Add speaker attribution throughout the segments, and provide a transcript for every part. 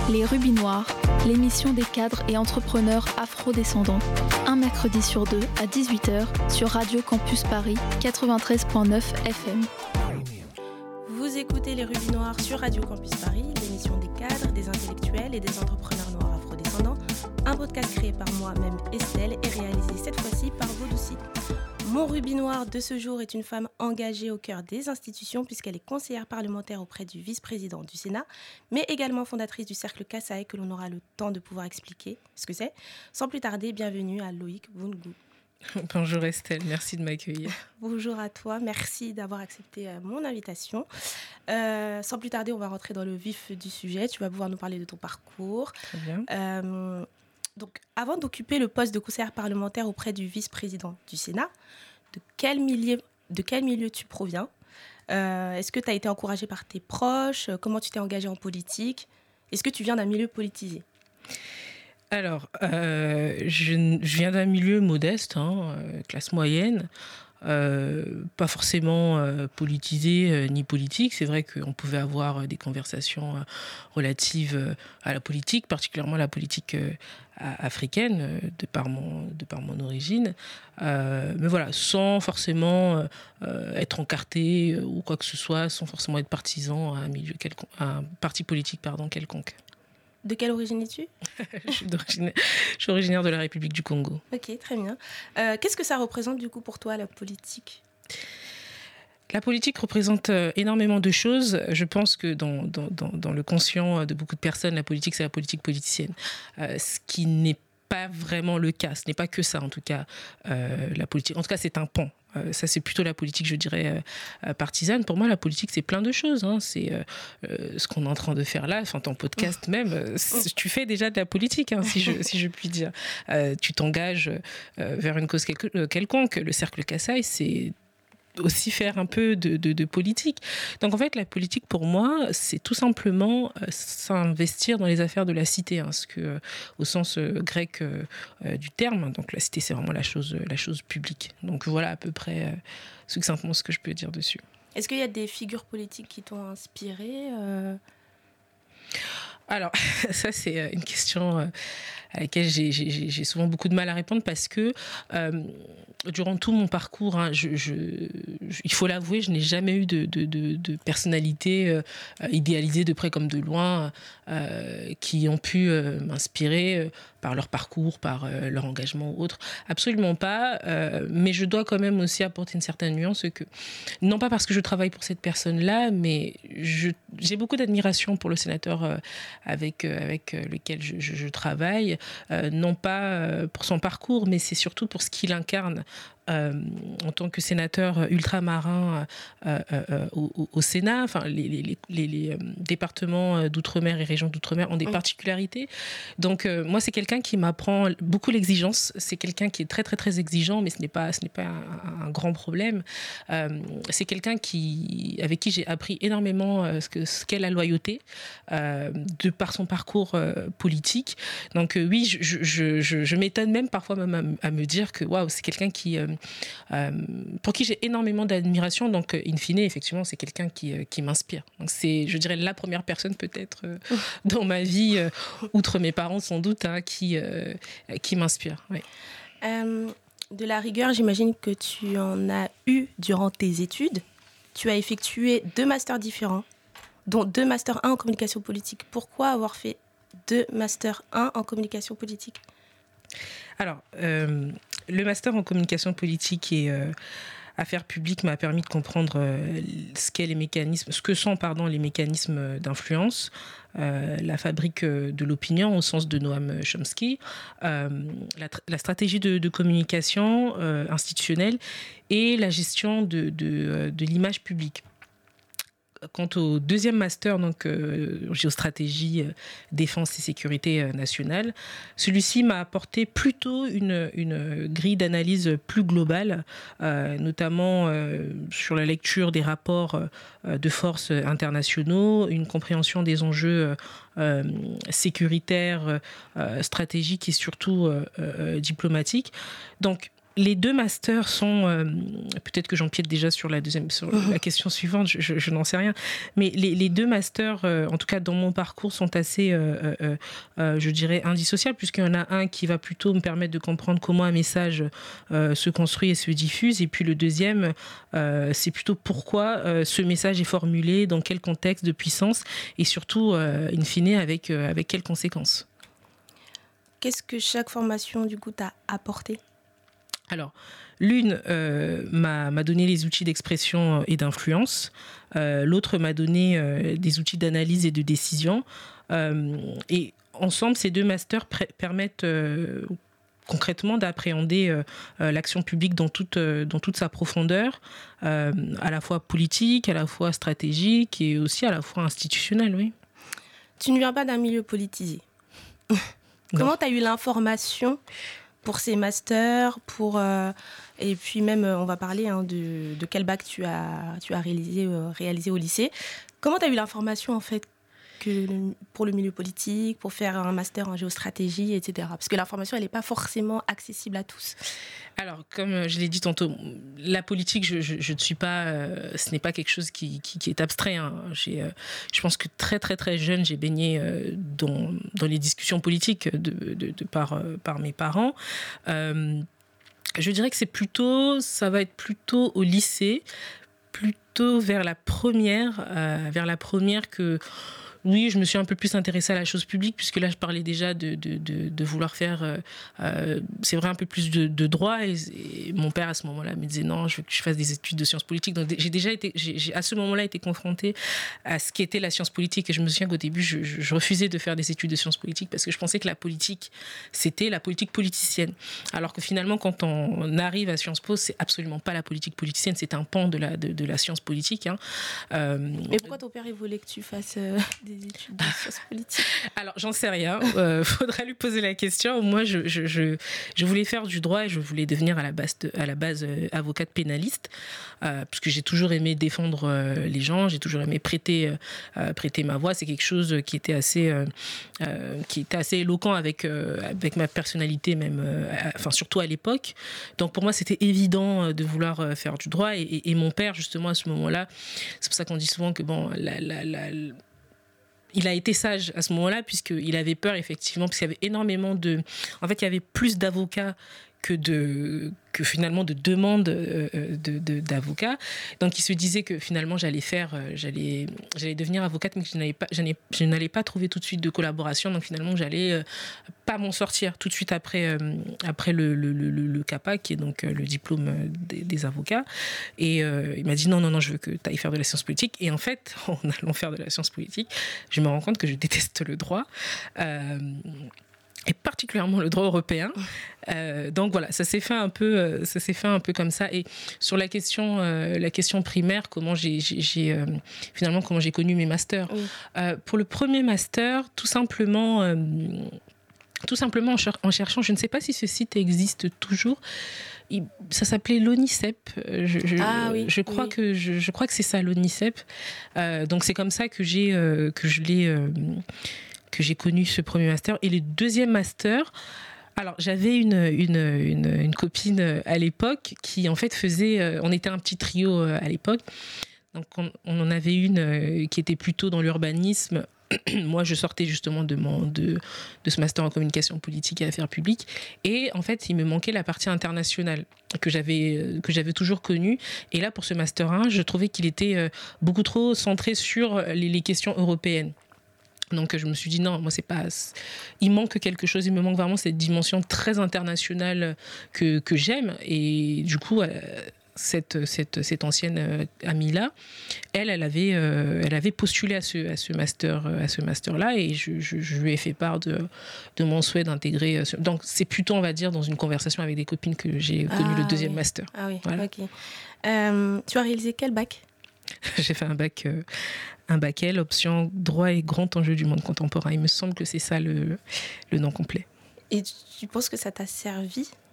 Speaker 1: Les Rubis Noirs, l'émission des cadres et entrepreneurs afro-descendants. Un mercredi sur deux à 18h sur Radio Campus Paris 93.9 FM.
Speaker 2: Vous écoutez Les Rubis Noirs sur Radio Campus Paris, l'émission des cadres, des intellectuels et des entrepreneurs noirs afro-descendants. Un podcast créé par moi-même Estelle et réalisé cette fois-ci par Vaudoussi. Mon Rubis Noir de ce jour est une femme engagée au cœur des institutions puisqu'elle est conseillère parlementaire auprès du vice-président du Sénat, mais également fondatrice du Cercle Kassaye que l'on aura le temps de pouvoir expliquer ce que c'est. Sans plus tarder, bienvenue à Loïc Boungou.
Speaker 3: Bonjour Estelle, merci de m'accueillir.
Speaker 2: Bonjour à toi, merci d'avoir accepté mon invitation. Sans plus tarder, on va rentrer dans le vif du sujet. Tu vas pouvoir nous parler de ton parcours.
Speaker 3: Très bien.
Speaker 2: Donc, avant d'occuper le poste de conseillère parlementaire auprès du vice-président du Sénat, de quel milieu tu proviens ? Est-ce que tu as été encouragée par tes proches ? Comment tu t'es engagée en politique ? Est-ce que tu viens d'un milieu politisé ?
Speaker 3: Alors, je viens d'un milieu modeste, classe moyenne, pas forcément politisé ni politique. C'est vrai qu'on pouvait avoir des conversations relatives à la politique, particulièrement la politique africaine, de par mon origine. Mais voilà, sans forcément être encarté ou quoi que ce soit, sans forcément être partisan à un parti politique quelconque.
Speaker 2: De quelle origine es-tu ?
Speaker 3: Je suis originaire de la République du Congo.
Speaker 2: Ok, très bien. Qu'est-ce que ça représente du coup pour toi, la politique ?
Speaker 3: La politique représente énormément de choses. Je pense que dans le conscient de beaucoup de personnes, la politique, c'est la politique politicienne. Ce qui n'est pas vraiment le cas. Ce n'est pas que ça, en tout cas, la politique. En tout cas, c'est un pan. Ça, c'est plutôt la politique, je dirais, partisane. Pour moi, la politique, c'est plein de choses. C'est ce qu'on est en train de faire là, enfin, ton podcast même. Tu fais déjà de la politique, si je puis dire. Tu t'engages vers une cause quelconque. Le Cercle Kassaye, c'est aussi faire un peu de politique. Donc en fait, la politique pour moi, c'est tout simplement s'investir dans les affaires de la cité, au sens grec du terme. Donc la cité, c'est vraiment la chose publique. Donc voilà à peu près succinctement ce que je peux dire dessus.
Speaker 2: Est-ce qu'il y a des figures politiques qui t'ont inspiré
Speaker 3: Alors, ça, c'est une question à laquelle j'ai souvent beaucoup de mal à répondre parce que durant tout mon parcours, il faut l'avouer, je n'ai jamais eu de personnalité idéalisée de près comme de loin qui ont pu m'inspirer par leur parcours, par leur engagement ou autre. Absolument pas, mais je dois quand même aussi apporter une certaine nuance que, non pas parce que je travaille pour cette personne-là, mais j'ai beaucoup d'admiration pour le sénateur avec lequel je travaille, non pas pour son parcours, mais c'est surtout pour ce qu'il incarne en tant que sénateur ultramarin au Sénat. Enfin, les départements d'outre-mer et régions d'outre-mer ont des particularités. Donc, moi, c'est quelqu'un qui m'apprend beaucoup l'exigence. C'est quelqu'un qui est très, très, très exigeant, mais ce n'est pas un grand problème. C'est quelqu'un avec qui j'ai appris énormément ce qu'est la loyauté, de par son parcours politique. Donc, oui, je m'étonne même parfois à me dire que waouh, c'est quelqu'un pour qui j'ai énormément d'admiration. Donc, in fine, effectivement, c'est quelqu'un qui m'inspire. Donc, c'est, je dirais, la première personne peut-être dans ma vie, outre mes parents sans doute, qui m'inspire. Oui.
Speaker 2: De la rigueur, j'imagine que tu en as eu durant tes études. Tu as effectué 2 masters différents, dont 2 masters 1 en communication politique. Pourquoi avoir fait 2 masters 1 en communication politique ?
Speaker 3: Alors, le master en communication politique et affaires publiques m'a permis de comprendre ce que sont les mécanismes d'influence, la fabrique de l'opinion au sens de Noam Chomsky, la stratégie de communication institutionnelle et la gestion de l'image publique. Quant au deuxième master, donc géostratégie, défense et sécurité nationale, celui-ci m'a apporté plutôt une grille d'analyse plus globale, notamment sur la lecture des rapports de forces internationaux, une compréhension des enjeux sécuritaires, stratégiques et surtout diplomatiques. Donc, les deux masters sont, peut-être que j'empiète déjà sur la question suivante, je n'en sais rien, mais les deux masters, en tout cas dans mon parcours, sont assez, je dirais, indissociables, puisqu'il y en a un qui va plutôt me permettre de comprendre comment un message se construit et se diffuse, et puis le deuxième, c'est plutôt pourquoi ce message est formulé, dans quel contexte de puissance, et surtout, in fine, avec quelles conséquences.
Speaker 2: Qu'est-ce que chaque formation, du coup, t'a apporté ?
Speaker 3: Alors, l'une m'a donné les outils d'expression et d'influence. L'autre m'a donné des outils d'analyse et de décision. Et ensemble, ces deux masters permettent concrètement d'appréhender l'action publique dans toute sa profondeur, à la fois politique, à la fois stratégique et aussi à la fois institutionnelle, oui.
Speaker 2: Tu ne viens pas d'un milieu politisé. Comment tu as eu l'information pour ces masters, et puis même, on va parler de quel bac tu as réalisé au lycée. Comment tu as eu l'information, en fait, pour le milieu politique, pour faire un master en géostratégie, etc. Parce que l'information, elle n'est pas forcément accessible à tous.
Speaker 3: Alors, comme je l'ai dit tantôt, la politique, je ne suis pas... ce n'est pas quelque chose qui est abstrait. Hein. Je pense que très, très, très jeune, j'ai baigné dans les discussions politiques par mes parents. Je dirais que ça va être plutôt au lycée, plutôt vers la première que... Oui, je me suis un peu plus intéressée à la chose publique, puisque là, je parlais déjà de vouloir faire, c'est vrai, un peu plus de droit. Et mon père, à ce moment-là, me disait non, je veux que je fasse des études de sciences politiques. Donc, j'ai à ce moment-là été confrontée à ce qu'était la science politique. Et je me souviens qu'au début, je refusais de faire des études de sciences politiques parce que je pensais que la politique, c'était la politique politicienne. Alors que finalement, quand on arrive à Sciences Po, c'est absolument pas la politique politicienne, c'est un pan de la science politique. Hein.
Speaker 2: Mais pourquoi ton père, il voulait que tu fasses des études de sciences politiques ?
Speaker 3: Alors, j'en sais rien. Faudra lui poser la question. Moi, je voulais faire du droit et je voulais devenir à la base avocate pénaliste, parce que j'ai toujours aimé défendre les gens, j'ai toujours aimé prêter ma voix. C'est quelque chose qui était assez éloquent avec ma personnalité, même, surtout à l'époque. Donc, pour moi, c'était évident de vouloir faire du droit. Et mon père, justement, à ce moment-là, c'est pour ça qu'on dit souvent que, bon, il a été sage à ce moment-là, puisqu'il avait peur, effectivement, parce qu'il y avait énormément En fait, il y avait plus d'avocats que finalement de demandes d'avocats. Donc, il se disait que finalement, j'allais devenir avocate, mais que je n'allais pas trouver tout de suite de collaboration. Donc, finalement, j'allais pas m'en sortir tout de suite après le CAPA, qui est donc le diplôme des avocats. Et il m'a dit non, je veux que tu ailles faire de la science politique. Et en fait, en allant faire de la science politique, je me rends compte que je déteste le droit. Et particulièrement le droit européen. Donc voilà, ça s'est fait un peu comme ça. Et sur la question primaire, comment j'ai connu mes masters. Oui. Pour le premier master, tout simplement en cherchant, je ne sais pas si ce site existe toujours. Ça s'appelait l'ONICEP. Je crois que c'est ça, l'ONICEP. Donc c'est comme ça que j'ai connu ce premier master. Et le deuxième master, alors j'avais une copine à l'époque qui en fait on était un petit trio à l'époque, donc on en avait une qui était plutôt dans l'urbanisme. Moi, je sortais justement de ce master en communication politique et affaires publiques. Et en fait, il me manquait la partie internationale que j'avais toujours connue. Et là, pour ce master 1, je trouvais qu'il était beaucoup trop centré sur les questions européennes. Donc je me suis dit non, moi c'est pas... Il manque quelque chose, il me manque vraiment cette dimension très internationale que j'aime. Et du coup, cette ancienne amie-là, elle avait postulé à ce master-là, et je lui ai fait part de mon souhait d'intégrer. Donc c'est plutôt, on va dire, dans une conversation avec des copines que j'ai connu le deuxième master.
Speaker 2: Ah oui,
Speaker 3: voilà.
Speaker 2: Ok. Tu as réalisé quel bac ?
Speaker 3: J'ai fait un bac L, option droit et grand enjeu du monde contemporain. Il me semble que c'est ça le nom complet.
Speaker 2: Et tu penses que ça t'a servi ?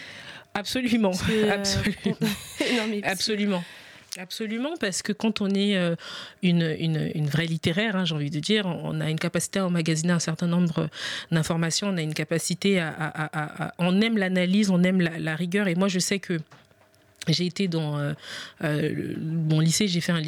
Speaker 3: Absolument. Absolument.
Speaker 2: Non, mais
Speaker 3: absolument. Absolument, parce que quand on est une vraie littéraire, hein, j'ai envie de dire, on a une capacité à emmagasiner un certain nombre d'informations, on a une capacité on aime l'analyse, on aime la rigueur. Et moi, je sais que j'ai été dans mon lycée, j'ai fait un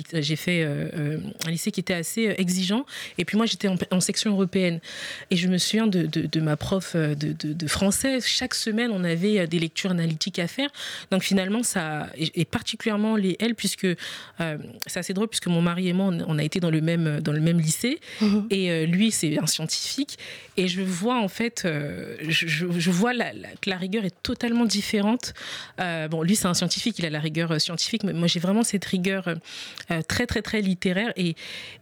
Speaker 3: lycée qui était assez exigeant. Et puis moi, j'étais en section européenne. Et je me souviens de ma prof de français. Chaque semaine, on avait des lectures analytiques à faire. Donc finalement, ça, et particulièrement les L, puisque c'est assez drôle, puisque mon mari et moi, on a été dans le même lycée. Et lui, c'est un scientifique. Et je vois en fait, je vois que la rigueur est totalement différente. Bon, lui, c'est un scientifique. Il a la rigueur scientifique, mais moi j'ai vraiment cette rigueur très très très littéraire et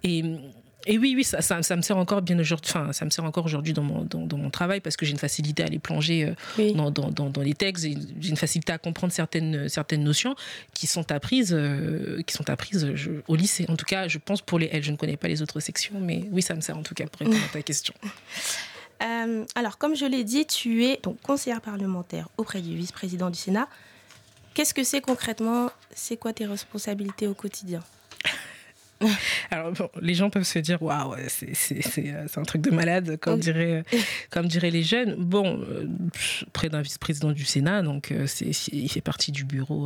Speaker 3: oui, ça me sert encore bien aujourd'hui. Enfin, ça me sert encore aujourd'hui dans mon travail parce que j'ai une facilité à aller plonger dans les textes. J'ai une facilité à comprendre certaines notions qui sont apprises au lycée. En tout cas, je pense pour les L. Je ne connais pas les autres sections, mais oui, ça me sert en tout cas pour répondre à ta question.
Speaker 2: Alors, comme je l'ai dit, tu es donc conseillère parlementaire auprès du vice-président du Sénat. Qu'est-ce que c'est concrètement ? C'est quoi tes responsabilités au quotidien ?
Speaker 3: Alors, bon, les gens peuvent se dire waouh, c'est un truc de malade, comme diraient les jeunes. Bon, près d'un vice-président du Sénat, donc il fait partie du bureau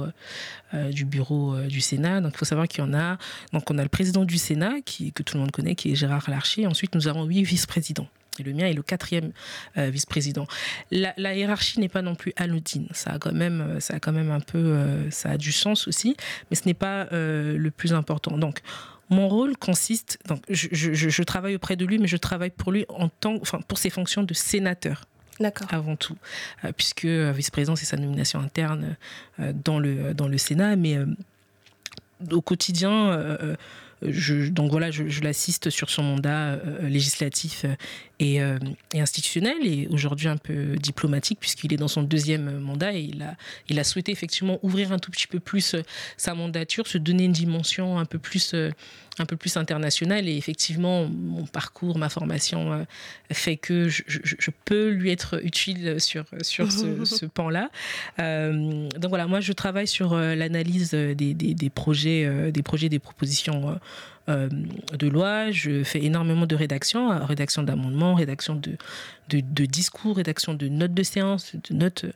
Speaker 3: du Sénat. Donc, il faut savoir qu'il y en a. Donc, on a le président du Sénat, que tout le monde connaît, qui est Gérard Larcher. Ensuite, nous avons 8 vice-présidents. Et le mien est le 4e vice-président. La hiérarchie n'est pas non plus anodine. Ça a quand même un peu, ça a du sens aussi, mais ce n'est pas le plus important. Donc, mon rôle consiste, donc je travaille auprès de lui, mais je travaille pour lui pour ses fonctions de sénateur.
Speaker 2: D'accord.
Speaker 3: Avant tout, puisque vice-président, c'est sa nomination interne dans le Sénat, mais au quotidien. Donc voilà, je l'assiste sur son mandat législatif et institutionnel, et aujourd'hui un peu diplomatique, puisqu'il est dans son 2e mandat et il a souhaité effectivement ouvrir un tout petit peu plus sa mandature, se donner une dimension un peu plus internationale. Et effectivement, mon parcours, ma formation fait que je peux lui être utile sur ce pan-là. Donc voilà, moi je travaille sur l'analyse des projets, des propositions de loi. Je fais énormément de rédaction d'amendements, rédaction de discours, rédaction de notes de séance, de notes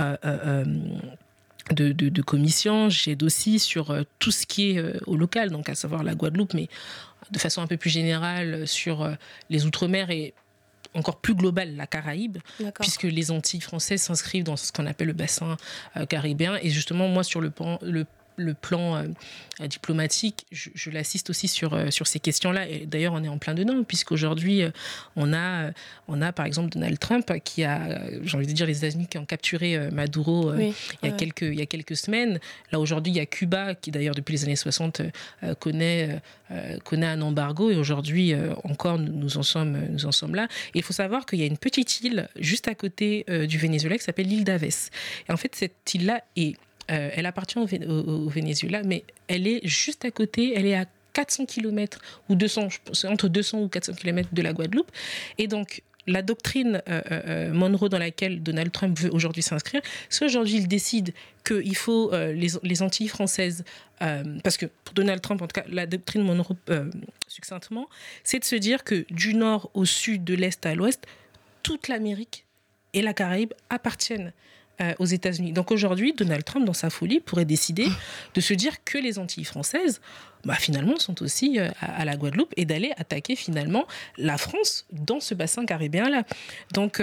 Speaker 3: de commission. J'aide aussi sur tout ce qui est au local, donc à savoir la Guadeloupe, mais de façon un peu plus générale sur les Outre-mer et encore plus global, la Caraïbe. D'accord. Puisque les Antilles françaises s'inscrivent dans ce qu'on appelle le bassin caribéen. Et justement, moi, sur le plan diplomatique, je l'assiste aussi sur ces questions-là. Et d'ailleurs, on est en plein dedans, puisqu'aujourd'hui, on a par exemple Donald Trump qui a, j'ai envie de dire, les États-Unis qui ont capturé Maduro il y a quelques semaines. Là, aujourd'hui, il y a Cuba qui, d'ailleurs, depuis les années 60, connaît un embargo. Et aujourd'hui, encore, nous en sommes là. Et il faut savoir qu'il y a une petite île juste à côté du Venezuela qui s'appelle l'île d'Aves. Et en fait, cette île-là elle appartient au Venezuela, mais elle est juste à côté, elle est à 400 km ou 200, c'est entre 200 ou 400 km de la Guadeloupe. Et donc, la doctrine Monroe dans laquelle Donald Trump veut aujourd'hui s'inscrire, c'est aujourd'hui il décide qu'il faut les Antilles françaises, parce que pour Donald Trump, en tout cas, la doctrine Monroe, succinctement, c'est de se dire que du nord au sud, de l'est à l'ouest, toute l'Amérique et la Caraïbe appartiennent aux États-Unis. Donc aujourd'hui, Donald Trump, dans sa folie, pourrait décider de se dire que les Antilles françaises, finalement, sont aussi à la Guadeloupe et d'aller attaquer finalement la France dans ce bassin caribéen-là. Donc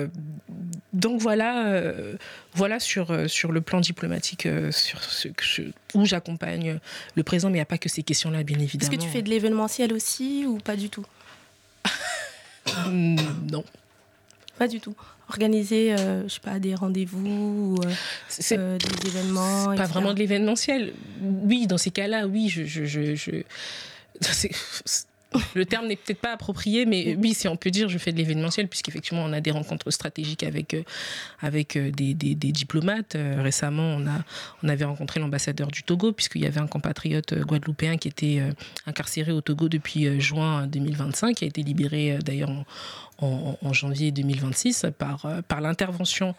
Speaker 3: voilà sur le plan diplomatique où j'accompagne le président, mais il n'y a pas que ces questions-là, bien évidemment.
Speaker 2: Est-ce que tu fais de l'événementiel aussi ou pas du tout ?
Speaker 3: Non.
Speaker 2: Pas du tout. Organiser, des rendez-vous, des événements,
Speaker 3: pas
Speaker 2: etc.
Speaker 3: vraiment de l'événementiel. Oui, dans ces cas-là, oui, le terme n'est peut-être pas approprié, mais oui, si on peut dire, je fais de l'événementiel, puisqu'effectivement, on a des rencontres stratégiques avec des diplomates. Récemment, on avait rencontré l'ambassadeur du Togo, puisqu'il y avait un compatriote guadeloupéen qui était incarcéré au Togo depuis juin 2025, qui a été libéré d'ailleurs en janvier 2026 par l'intervention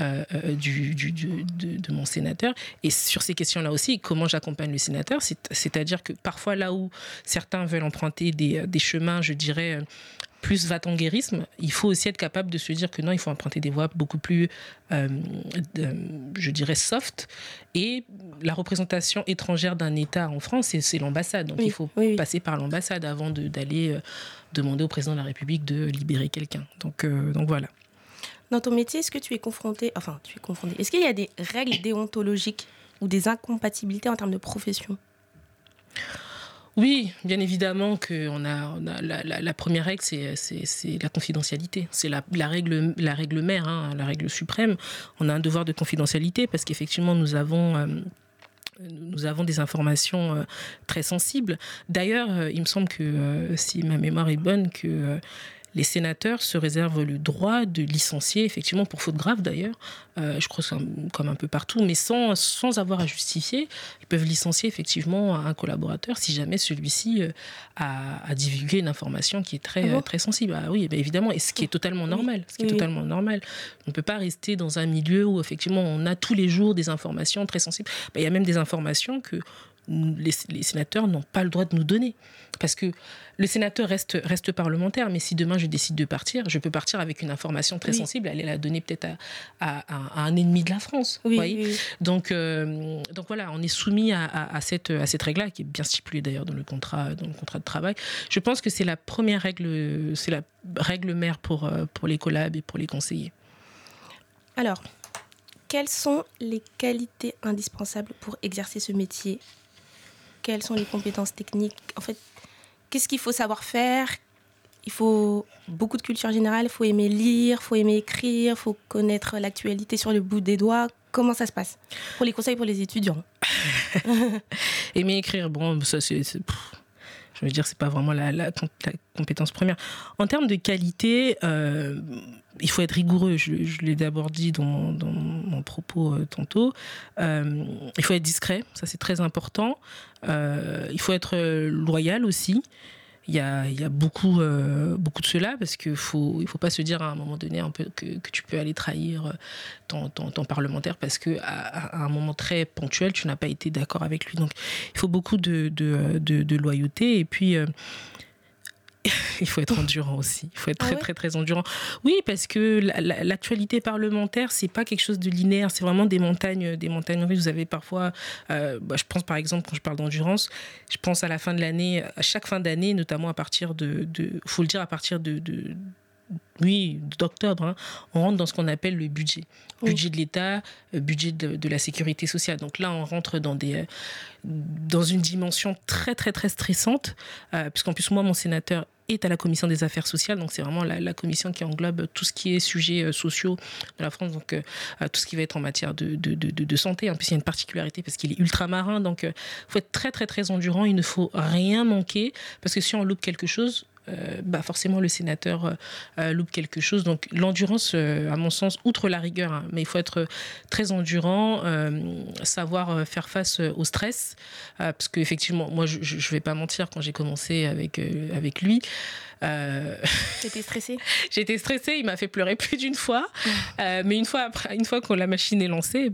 Speaker 3: de mon sénateur. Et sur ces questions-là aussi, comment j'accompagne le sénateur, c'est-à-dire que parfois là où certains veulent emprunter des chemins, je dirais, plus va-t-en-guérisme, il faut aussi être capable de se dire que non, il faut emprunter des voies beaucoup plus, je dirais, soft. Et la représentation étrangère d'un État en France, c'est l'ambassade. Donc il faut passer par l'ambassade avant d'aller demander au président de la République de libérer quelqu'un. Donc voilà.
Speaker 2: Dans ton métier, est-ce que tu es confronté, est-ce qu'il y a des règles déontologiques ou des incompatibilités en termes de profession ?
Speaker 3: Oui, bien évidemment qu'on a la première règle, c'est la confidentialité. C'est la règle mère, la règle suprême. On a un devoir de confidentialité parce qu'effectivement, nous avons des informations très sensibles. D'ailleurs, il me semble que, si ma mémoire est bonne, que les sénateurs se réservent le droit de licencier, effectivement, pour faute grave d'ailleurs, je crois que c'est comme un peu partout, mais sans avoir à justifier. Ils peuvent licencier effectivement un collaborateur si jamais celui-ci a divulgué une information qui est très sensible. Ah oui, évidemment, et ce qui est totalement normal. Totalement normal. On ne peut pas rester dans un milieu où effectivement on a tous les jours des informations très sensibles. Il y a même des informations que les sénateurs n'ont pas le droit de nous donner. Parce que le sénateur reste parlementaire, mais si demain je décide de partir, je peux partir avec une information très sensible, aller la donner peut-être à un ennemi de la France. Oui. Donc voilà, on est soumis à cette règle-là, qui est bien stipulée d'ailleurs dans le contrat de travail. Je pense que c'est la première règle, c'est la règle mère pour les collabs et pour les conseillers.
Speaker 2: Alors, quelles sont les qualités indispensables pour exercer ce métier ? Quelles sont les compétences techniques ? En fait, qu'est-ce qu'il faut savoir faire ? Il faut beaucoup de culture générale, il faut aimer lire, il faut aimer écrire, il faut connaître l'actualité sur le bout des doigts. Comment ça se passe pour les conseils pour les étudiants ?
Speaker 3: Aimer écrire, bon, ça c'est je veux dire, c'est pas vraiment la compétence première. En termes de qualité, il faut être rigoureux. Je l'ai d'abord dit dans mon propos tantôt. Il faut être discret, ça c'est très important. Il faut être loyal aussi. Il y a beaucoup de cela, parce qu'il faut pas se dire à un moment donné un peu que tu peux aller trahir ton parlementaire parce qu'à un moment très ponctuel, tu n'as pas été d'accord avec lui. Donc, il faut beaucoup de loyauté. Et puis, il faut être endurant aussi. Il faut être très endurant. Oui, parce que l'actualité parlementaire, c'est pas quelque chose de linéaire. C'est vraiment des montagnes russes. Vous avez parfois, je pense par exemple, quand je parle d'endurance, je pense à la fin de l'année, à chaque fin d'année, notamment à partir faut le dire, à partir d'octobre, on rentre dans ce qu'on appelle le budget. Budget de l'État, budget de la sécurité sociale. Donc là, on rentre dans une dimension très, très, très stressante, puisqu'en plus, moi, mon sénateur est à la commission des affaires sociales, donc c'est vraiment la commission qui englobe tout ce qui est sujets sociaux de la France, donc tout ce qui va être en matière de santé. En plus, il y a une particularité parce qu'il est ultramarin, donc il faut être très, très, très endurant. Il ne faut rien manquer, parce que si on loupe quelque chose, forcément le sénateur loupe quelque chose. Donc l'endurance, à mon sens, outre la rigueur, mais il faut être très endurant, savoir faire face au stress, parce qu'effectivement, moi je vais pas mentir, quand j'ai commencé avec lui,
Speaker 2: T'étais stressée ?
Speaker 3: J'étais stressée, il m'a fait pleurer plus d'une fois, mais une fois que la machine est lancée,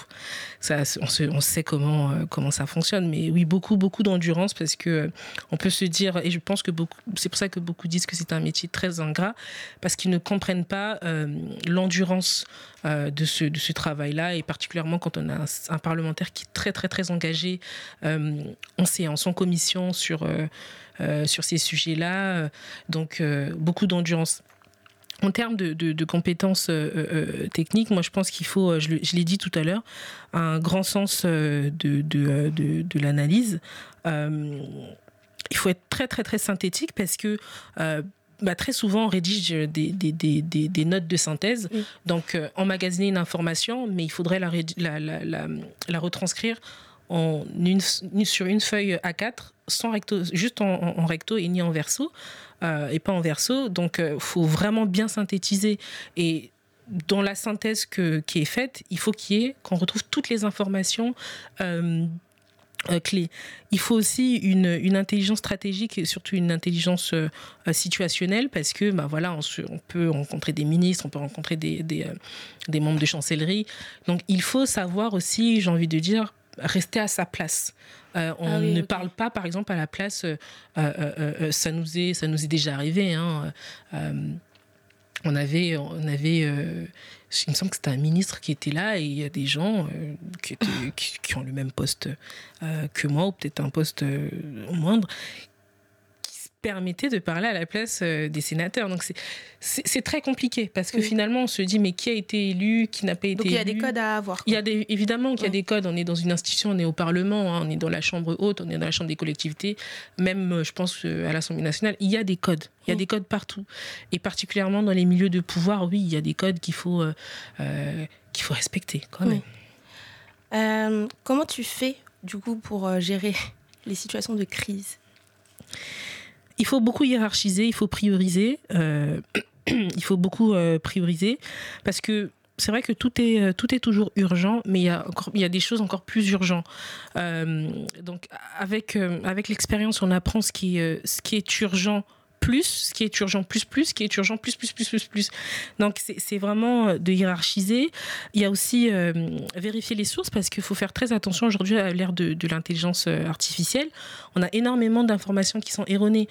Speaker 3: on sait comment ça fonctionne. Mais oui, beaucoup d'endurance, parce que on peut se dire, et je pense que c'est pour ça que beaucoup disent que c'est un métier très ingrat, parce qu'ils ne comprennent pas l'endurance de ce travail-là, et particulièrement quand on a un parlementaire qui est très très très engagé en séance, en commission sur ces sujets-là, donc beaucoup d'endurance. En termes de compétences techniques, moi je pense qu'il faut, je l'ai dit tout à l'heure, un grand sens de l'analyse. Il faut être très très très synthétique, parce que très souvent on rédige des notes de synthèse, donc emmagasiner une information, mais il faudrait la retranscrire sur une feuille A4, sans recto, juste en recto et ni en verso, et pas en verso. Donc faut vraiment bien synthétiser, et dans la synthèse qui est faite, il faut qu'on retrouve toutes les informations clé. Il faut aussi une intelligence stratégique et surtout une intelligence situationnelle parce que voilà, on peut rencontrer des ministres, on peut rencontrer des membres de chancellerie. Donc il faut savoir aussi, j'ai envie de dire, rester à sa place. On ne parle pas, par exemple, à la place. Ça nous est déjà arrivé. On avait il me semble que c'était un ministre qui était là et il y a des gens qui ont le même poste que moi ou peut-être un poste moindre qui se permettaient de parler à la place des sénateurs. Donc c'est très compliqué parce que finalement on se dit mais qui a été élu, qui n'a pas été élu.
Speaker 2: Donc il y a des codes à avoir.
Speaker 3: Évidemment qu'il y a des codes. On est dans une institution, on est au Parlement, on est dans la Chambre haute, on est dans la Chambre des collectivités. Même je pense à l'Assemblée nationale, il y a des codes. Il y a des codes partout. Et particulièrement dans les milieux de pouvoir, oui, il y a des codes qu'il faut respecter quand même.
Speaker 2: Comment tu fais, du coup, pour gérer les situations de crise ?
Speaker 3: Il faut beaucoup hiérarchiser, il faut prioriser. Il faut beaucoup prioriser parce que c'est vrai que tout est toujours urgent, mais il y a des choses encore plus urgentes. Donc, avec l'expérience, on apprend ce qui est urgent plus, ce qui est urgent plus, ce qui est urgent plus. Donc, c'est vraiment de hiérarchiser. Il y a aussi vérifier les sources parce qu'il faut faire très attention aujourd'hui à l'ère de l'intelligence artificielle. On a énormément d'informations qui sont erronées.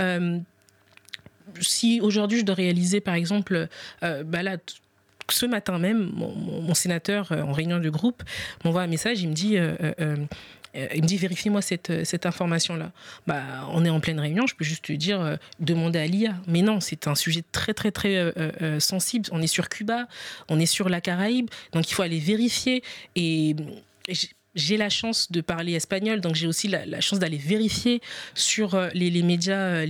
Speaker 3: Si aujourd'hui je dois réaliser, par exemple, là, ce matin même, mon sénateur en réunion de groupe m'envoie un message, il me dit vérifie-moi cette information-là. On est en pleine réunion, je peux juste te dire demander à l'IA. Mais non, c'est un sujet très très très sensible. On est sur Cuba, on est sur la Caraïbe, donc il faut aller vérifier. Et j'ai la chance de parler espagnol, donc j'ai aussi la chance d'aller vérifier sur les médias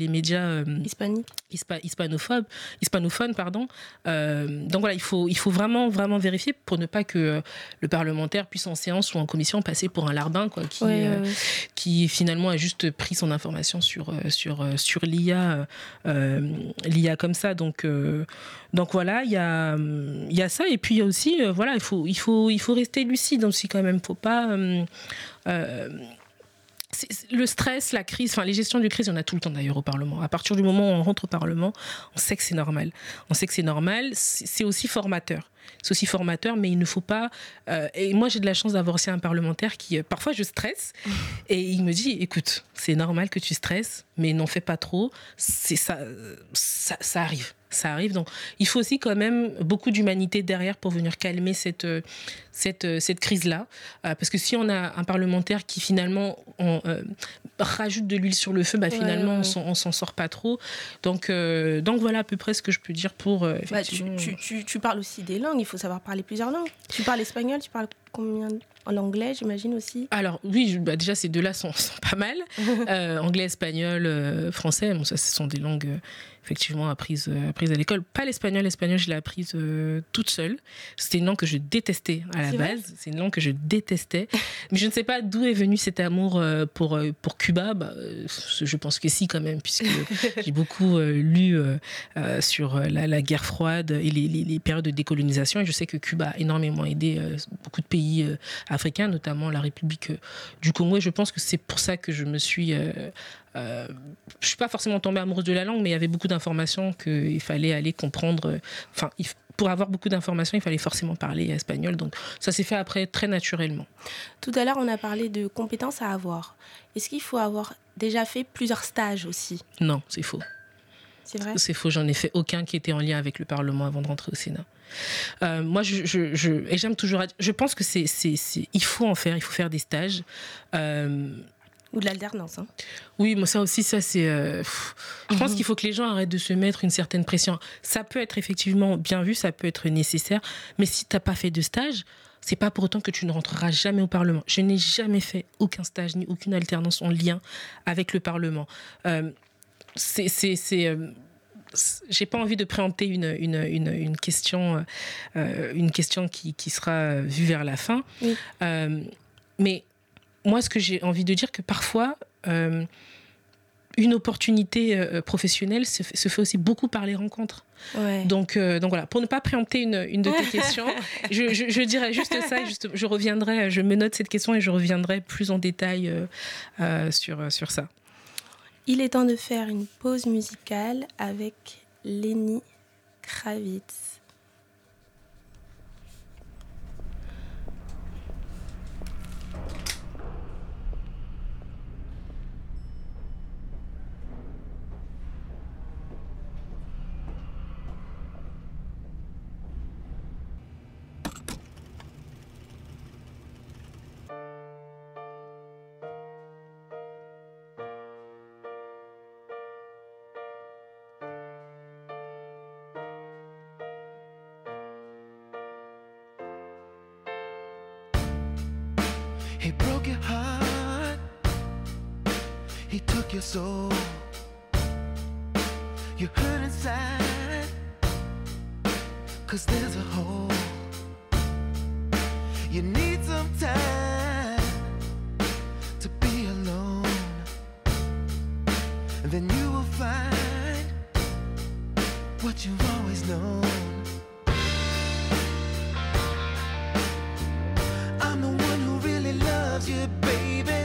Speaker 3: hispanophones, pardon. Donc voilà, il faut vraiment vraiment vérifier pour ne pas que le parlementaire puisse en séance ou en commission passer pour un larbin qui finalement a juste pris son information sur l'IA comme ça. Donc voilà, il y a ça, et puis il y a aussi il faut rester lucide aussi quand même. Faut pas le stress, la crise, les gestions de crise, il y en a tout le temps d'ailleurs au Parlement. À partir du moment où on rentre au Parlement, on sait que c'est normal. C'est aussi formateur. Mais il ne faut pas... et moi, j'ai de la chance d'avoir aussi un parlementaire qui... parfois, je stresse et il me dit, écoute, c'est normal que tu stresses, mais n'en fais pas trop. Ça arrive. Ça arrive. Donc, il faut aussi quand même beaucoup d'humanité derrière pour venir calmer cette crise-là. Parce que si on a un parlementaire qui finalement rajoute de l'huile sur le feu, finalement, on s'en sort pas trop. Donc voilà à peu près ce que je peux dire pour... effectivement...
Speaker 2: tu parles aussi des langues. Il faut savoir parler plusieurs langues. Tu parles espagnol, tu parles combien en anglais, j'imagine aussi.
Speaker 3: Alors oui, déjà ces deux-là sont pas mal. Anglais, espagnol, français, ça ce sont des langues effectivement apprises à l'école. Pas l'espagnol, je l'ai apprise toute seule. C'était une langue que je détestais à la base. C'est une langue que je détestais. Mais je ne sais pas d'où est venu cet amour pour Cuba. Je pense que si quand même, puisque j'ai beaucoup lu sur la guerre froide et les périodes de décolonisation. Et je sais que Cuba a énormément aidé beaucoup de pays africains, notamment la République du Congo. Et je pense que c'est pour ça que je me suis... je suis pas forcément tombée amoureuse de la langue, mais il y avait beaucoup d'informations qu'il fallait aller comprendre. Pour avoir beaucoup d'informations, il fallait forcément parler espagnol. Donc ça s'est fait après très naturellement.
Speaker 2: Tout à l'heure, on a parlé de compétences à avoir. Est-ce qu'il faut avoir déjà fait plusieurs stages aussi ?
Speaker 3: Non, c'est faux.
Speaker 2: C'est vrai ?
Speaker 3: C'est faux, j'en ai fait aucun qui était en lien avec le Parlement avant de rentrer au Sénat. Moi, et j'aime toujours... Je pense que il faut en faire, il faut faire des stages.
Speaker 2: Ou de l'alternance.
Speaker 3: Oui, moi ça aussi, c'est... je pense qu'il faut que les gens arrêtent de se mettre une certaine pression. Ça peut être effectivement bien vu, ça peut être nécessaire, mais si tu n'as pas fait de stage, c'est pas pour autant que tu ne rentreras jamais au Parlement. Je n'ai jamais fait aucun stage ni aucune alternance en lien avec le Parlement. J'ai pas envie de préempter une question qui sera vue vers la fin. Oui. Mais moi, ce que j'ai envie de dire, que parfois, une opportunité professionnelle se fait aussi beaucoup par les rencontres.
Speaker 2: Ouais.
Speaker 3: Donc voilà, pour ne pas préempter une de tes questions, je dirais juste ça. Je me note cette question et je reviendrai plus en détail sur ça.
Speaker 2: Il est temps de faire une pause musicale avec Lenny Kravitz.
Speaker 4: He broke your heart, he took your soul. You hurt inside, 'cause there's a hole. You need some time to be alone, and then you will find what you've always known. I'm the one who really loves you, baby.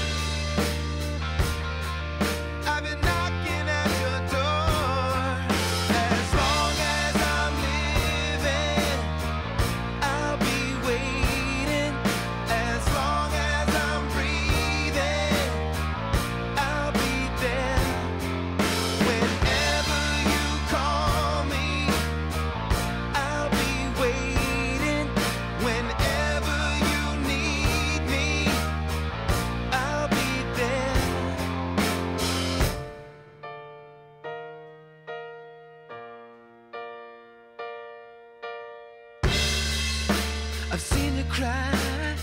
Speaker 4: I've been knocking at your door. As long as I'm living, I'll be waiting. As long as I'm breathing, I'll be there. Whenever you call me, I'll be waiting. Whenever you need me, I'll be there. I've seen you cry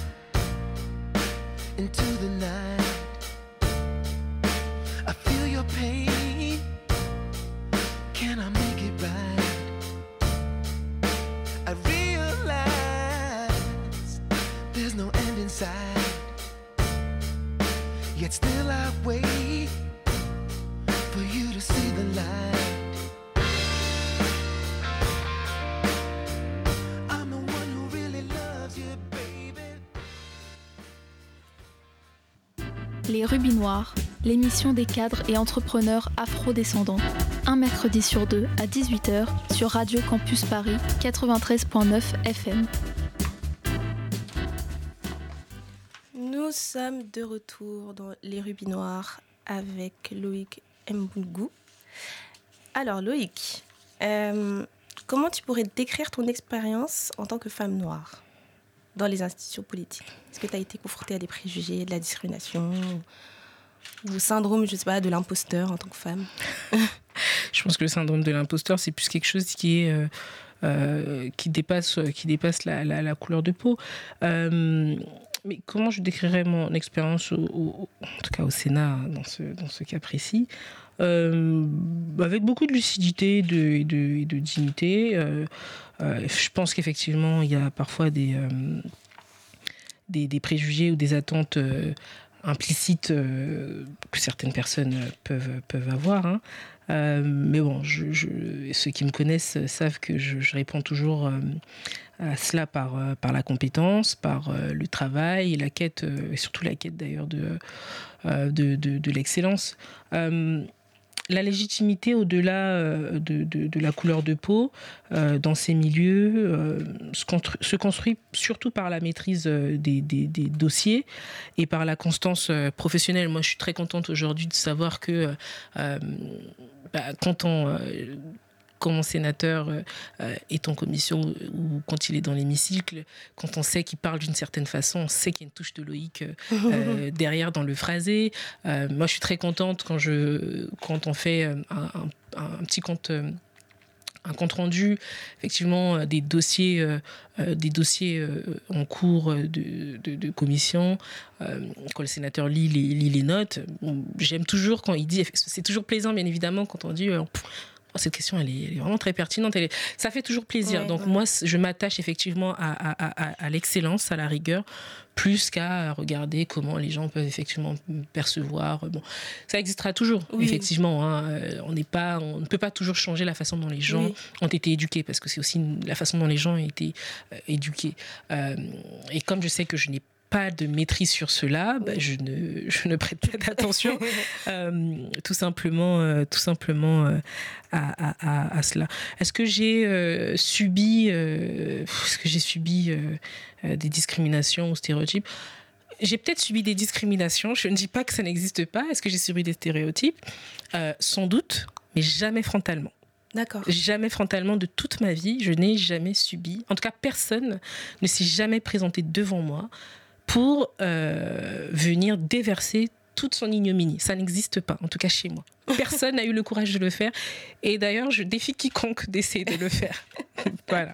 Speaker 4: into the night. I feel your pain. Can I make it right? I realize there's no end in sight. Yet still I wait for you to see the light. I'm the one who really loves you, baby.
Speaker 1: Les Rubis Noirs, l'émission des cadres et entrepreneurs afro-descendants. Un mercredi sur deux à 18h sur Radio Campus Paris 93.9 FM.
Speaker 2: Nous sommes de retour dans Les Rubis Noirs avec Loïc Mboungou. Alors Loïc, comment tu pourrais décrire ton expérience en tant que femme noire dans les institutions politiques? Est-ce que tu as été confrontée à des préjugés, de la discrimination ou au syndrome, je sais pas, de l'imposteur en tant que femme?
Speaker 3: Je pense que le syndrome de l'imposteur, c'est plus quelque chose qui est qui dépasse la couleur de peau. Mais comment je décrirais mon expérience, en tout cas au Sénat, dans ce cas précis, avec beaucoup de lucidité et de dignité. Je pense qu'effectivement, il y a parfois des préjugés ou des attentes implicites que certaines personnes peuvent avoir, hein. Mais bon, ceux qui me connaissent savent que je réponds toujours à cela par la compétence, par le travail et la quête, et surtout la quête d'ailleurs de l'excellence. La légitimité au-delà de la couleur de peau dans ces milieux se construit surtout par la maîtrise des dossiers et par la constance professionnelle. Moi, je suis très contente aujourd'hui de savoir que quand mon sénateur est en commission ou quand il est dans l'hémicycle, quand on sait qu'il parle d'une certaine façon, on sait qu'il y a une touche de Loïc derrière dans le phrasé. Moi, je suis très contente quand on fait un petit compte... un compte rendu, effectivement, des dossiers en cours de commission. Quand le sénateur lit les notes, j'aime toujours quand il dit, c'est toujours plaisant, bien évidemment, quand on dit Cette question, elle est vraiment très pertinente. Ça fait toujours plaisir.
Speaker 2: Ouais,
Speaker 3: Donc, moi, je m'attache effectivement à l'excellence, à la rigueur, plus qu'à regarder comment les gens peuvent effectivement percevoir. Bon, ça existera toujours, effectivement. Hein. On ne peut pas toujours changer la façon dont les gens ont été éduqués, parce que c'est aussi la façon dont les gens ont été éduqués. Et comme je sais que je n'ai pas de maîtrise sur cela, je ne prête pas d'attention tout simplement à cela. Est-ce que j'ai subi des discriminations ou stéréotypes? J'ai peut-être subi des discriminations, je ne dis pas que ça n'existe pas. Est-ce que j'ai subi des stéréotypes? Sans doute, mais jamais frontalement.
Speaker 2: D'accord.
Speaker 3: Jamais frontalement de toute ma vie, je n'ai jamais subi. En tout cas, personne ne s'est jamais présenté devant moi pour venir déverser toute son ignominie. Ça n'existe pas, en tout cas chez moi. Personne n'a eu le courage de le faire. Et d'ailleurs, je défie quiconque d'essayer de le faire. Voilà.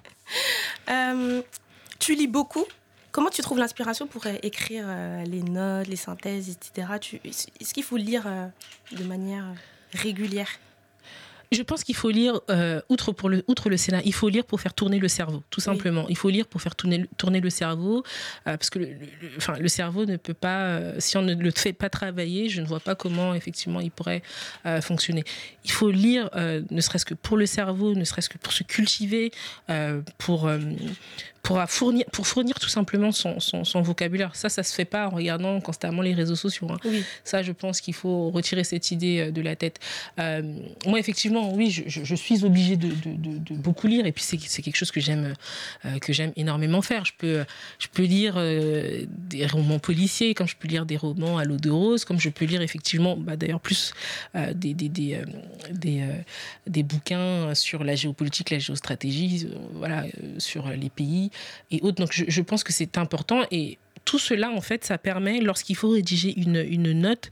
Speaker 2: Tu lis beaucoup. Comment tu trouves l'inspiration pour écrire les notes, les synthèses, etc. Est-ce qu'il faut lire de manière régulière?
Speaker 3: Je pense qu'il faut lire, outre le Sénat, il faut lire pour faire tourner le cerveau, tout simplement. Oui. Il faut lire pour faire tourner le cerveau, parce que le cerveau ne peut pas, si on ne le fait pas travailler, je ne vois pas comment, effectivement, il pourrait fonctionner. Il faut lire, ne serait-ce que pour le cerveau, ne serait-ce que pour se cultiver, pour fournir tout simplement son vocabulaire. Ça se fait pas en regardant constamment les réseaux sociaux. Hein. Oui. Ça, je pense qu'il faut retirer cette idée de la tête. Moi, effectivement, oui, je suis obligée de beaucoup lire, et puis c'est quelque chose que j'aime énormément faire. Je peux lire des romans policiers, comme je peux lire des romans à l'eau de rose, comme je peux lire effectivement, d'ailleurs plus des bouquins sur la géopolitique, la géostratégie, sur les pays et autres. Donc je pense que c'est important, et tout cela en fait ça permet, lorsqu'il faut rédiger une note,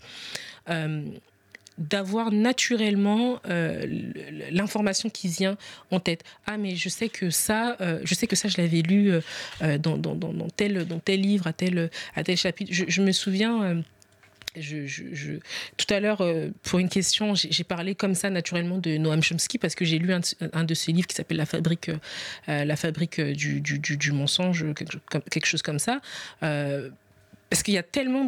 Speaker 3: d'avoir naturellement l'information qui vient en tête. Ah, mais je sais que ça je l'avais lu dans tel livre, à tel chapitre. Je me souviens, tout à l'heure, pour une question, j'ai parlé comme ça naturellement de Noam Chomsky, parce que j'ai lu un de ses livres qui s'appelle La fabrique du mensonge, quelque chose comme ça. Parce qu'il y a tellement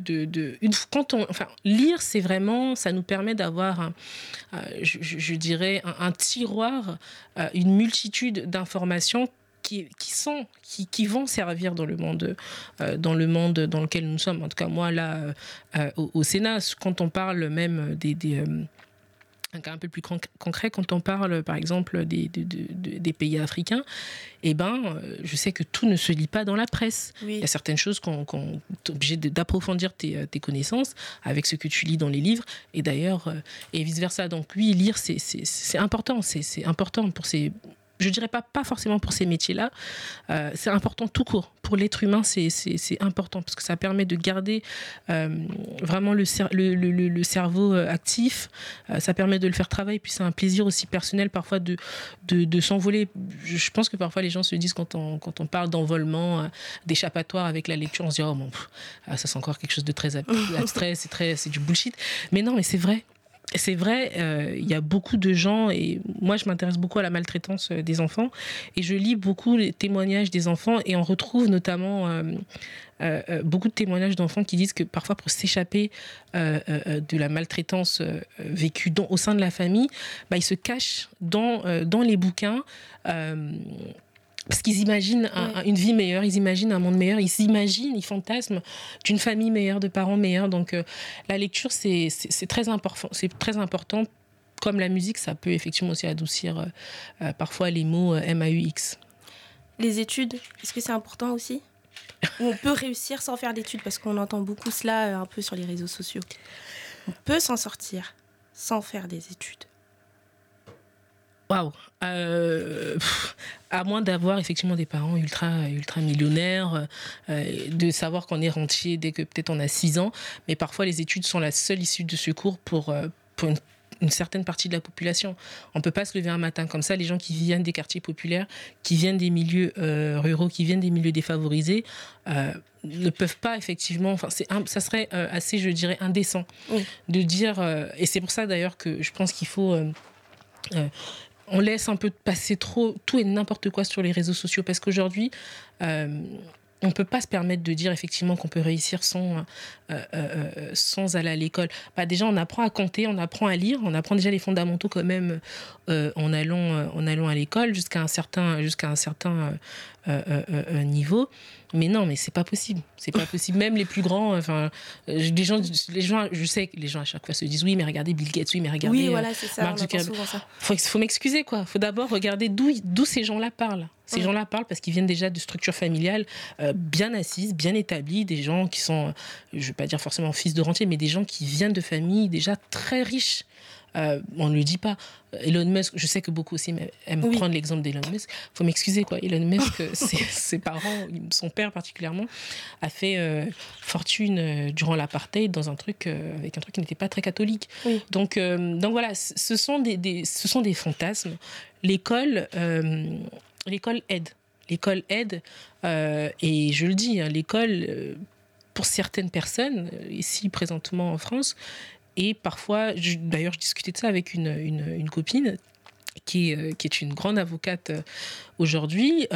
Speaker 3: lire, c'est vraiment, ça nous permet d'avoir, je dirais, un tiroir, une multitude d'informations qui vont servir dans le monde dans lequel nous sommes. En tout cas, moi, là, au Sénat, quand on parle même un cas un peu plus concret, quand on parle, par exemple, des pays africains, je sais que tout ne se lit pas dans la presse. Oui. Il y a certaines choses qu'on est obligé d'approfondir tes connaissances avec ce que tu lis dans les livres, et d'ailleurs, et vice-versa. Donc, oui, lire, c'est important. C'est important pour ces... Je dirais pas forcément pour ces métiers-là, c'est important tout court. Pour l'être humain, c'est important, parce que ça permet de garder vraiment le cerveau actif, ça permet de le faire travailler, puis c'est un plaisir aussi personnel parfois de s'envoler. Je pense que parfois les gens se disent, quand on parle d'envolement, d'échappatoire avec la lecture, on se dit ça c'est encore quelque chose de très abstrait, c'est du bullshit. Mais non, mais c'est vrai. C'est vrai, il y a beaucoup de gens, et moi je m'intéresse beaucoup à la maltraitance des enfants, et je lis beaucoup les témoignages des enfants, et on retrouve notamment beaucoup de témoignages d'enfants qui disent que parfois, pour s'échapper de la maltraitance vécue au sein de la famille, ils se cachent dans les bouquins, parce qu'ils imaginent une vie meilleure, ils imaginent un monde meilleur, ils fantasment d'une famille meilleure, de parents meilleurs. Donc la lecture, c'est très important. C'est très important. Comme la musique, ça peut effectivement aussi adoucir parfois les mots MAUX. Les études, est-ce que c'est important aussi? On peut réussir sans faire d'études, parce qu'on entend beaucoup cela un peu sur les réseaux sociaux. On peut s'en sortir sans faire des études. Waouh, à moins d'avoir effectivement des parents ultra millionnaires, de savoir qu'on est rentier dès que peut-être on a 6 ans, mais parfois les études sont la seule issue de secours pour une certaine partie de la population. On ne peut pas se lever un matin comme ça. Les gens qui viennent des quartiers populaires, qui viennent des milieux ruraux, qui viennent des milieux défavorisés, ne peuvent pas effectivement... ça serait assez, je dirais, indécent de dire... et c'est pour ça d'ailleurs que je pense qu'il faut... on laisse un peu passer trop tout et n'importe quoi sur les réseaux sociaux parce qu'aujourd'hui, on ne peut pas se permettre de dire effectivement qu'on peut réussir sans aller à l'école. Bah, déjà, on apprend à compter, on apprend à lire, on apprend déjà les fondamentaux quand même en allant à l'école jusqu'à un certain niveau. Mais non, mais c'est pas possible. C'est pas possible. Même les plus grands, les gens, je sais que les gens à chaque fois se disent oui, mais regardez Bill Gates, oui, mais regardez.
Speaker 2: Oui, voilà, c'est ça.
Speaker 3: Mark Zuckerberg. Faut m'excuser, quoi. Faut d'abord regarder d'où ces gens-là parlent. Ces gens-là parlent parce qu'ils viennent déjà de structures familiales bien assises, bien établies, des gens qui sont, je ne vais pas dire forcément fils de rentiers, mais des gens qui viennent de familles déjà très riches. On ne le dit pas. Elon Musk, je sais que beaucoup aussi aiment prendre l'exemple d'Elon Musk. Il faut m'excuser, quoi. Elon Musk, ses parents, son père particulièrement, a fait fortune durant l'apartheid dans un truc, avec un truc qui n'était pas très catholique. Oui. Donc voilà, ce sont des fantasmes. L'école aide. L'école aide. Et je le dis, hein, l'école, pour certaines personnes, ici présentement en France, et parfois, d'ailleurs, je discutais de ça avec une copine qui est une grande avocate aujourd'hui,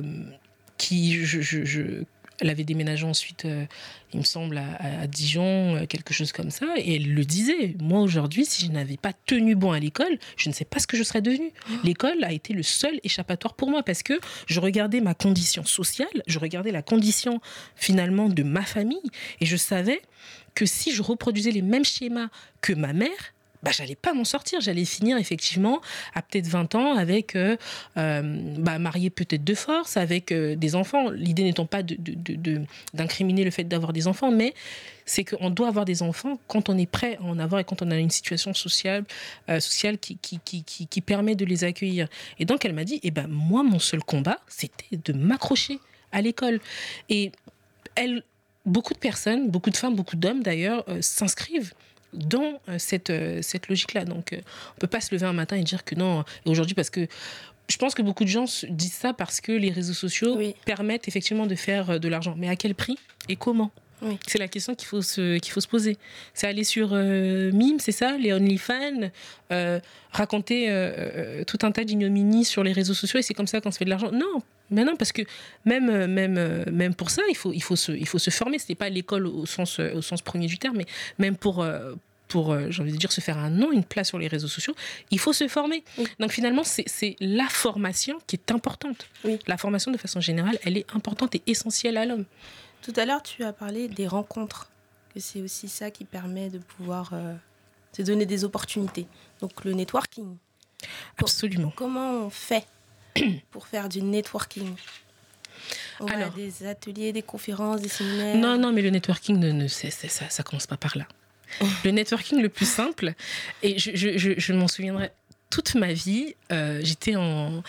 Speaker 3: elle avait déménagé ensuite, il me semble, à Dijon, quelque chose comme ça, et elle le disait. Moi, aujourd'hui, si je n'avais pas tenu bon à l'école, je ne sais pas ce que je serais devenue. L'école a été le seul échappatoire pour moi, parce que je regardais ma condition sociale, je regardais la condition, finalement, de ma famille, et je savais que si je reproduisais les mêmes schémas que ma mère, j'allais pas m'en sortir. J'allais finir effectivement à peut-être 20 ans avec mariée peut-être de force, avec des enfants. L'idée n'étant pas d'incriminer le fait d'avoir des enfants, mais c'est qu'on doit avoir des enfants quand on est prêt à en avoir et quand on a une situation sociale qui permet de les accueillir. Et donc elle m'a dit, moi mon seul combat, c'était de m'accrocher à l'école. Et beaucoup de personnes, beaucoup de femmes, beaucoup d'hommes d'ailleurs, s'inscrivent dans cette logique-là. Donc, on ne peut pas se lever un matin et dire que non. Et aujourd'hui, parce que je pense que beaucoup de gens disent ça parce que les réseaux sociaux permettent effectivement de faire de l'argent. Mais à quel prix et comment ? C'est la question qu'il faut se poser. C'est aller sur Mime, c'est ça, les OnlyFans, raconter tout un tas d'ignominies sur les réseaux sociaux et c'est comme ça qu'on se fait de l'argent. Non, mais non, parce que même pour ça, il faut se former. Ce n'est pas l'école au sens premier du terme, mais même pour j'ai envie de dire, se faire un nom, une place sur les réseaux sociaux, il faut se former. Donc finalement, c'est la formation qui est importante. La formation, de façon générale, elle est importante et essentielle à l'homme.
Speaker 2: Tout à l'heure, tu as parlé des rencontres, que c'est aussi ça qui permet de pouvoir te donner des opportunités. Donc le networking.
Speaker 3: Absolument.
Speaker 2: Comment on fait pour faire du networking ? Alors, des ateliers, des conférences, des séminaires ?
Speaker 3: Non, mais le networking, ça commence pas par là. Le networking le plus simple, et je m'en souviendrai toute ma vie, j'étais en...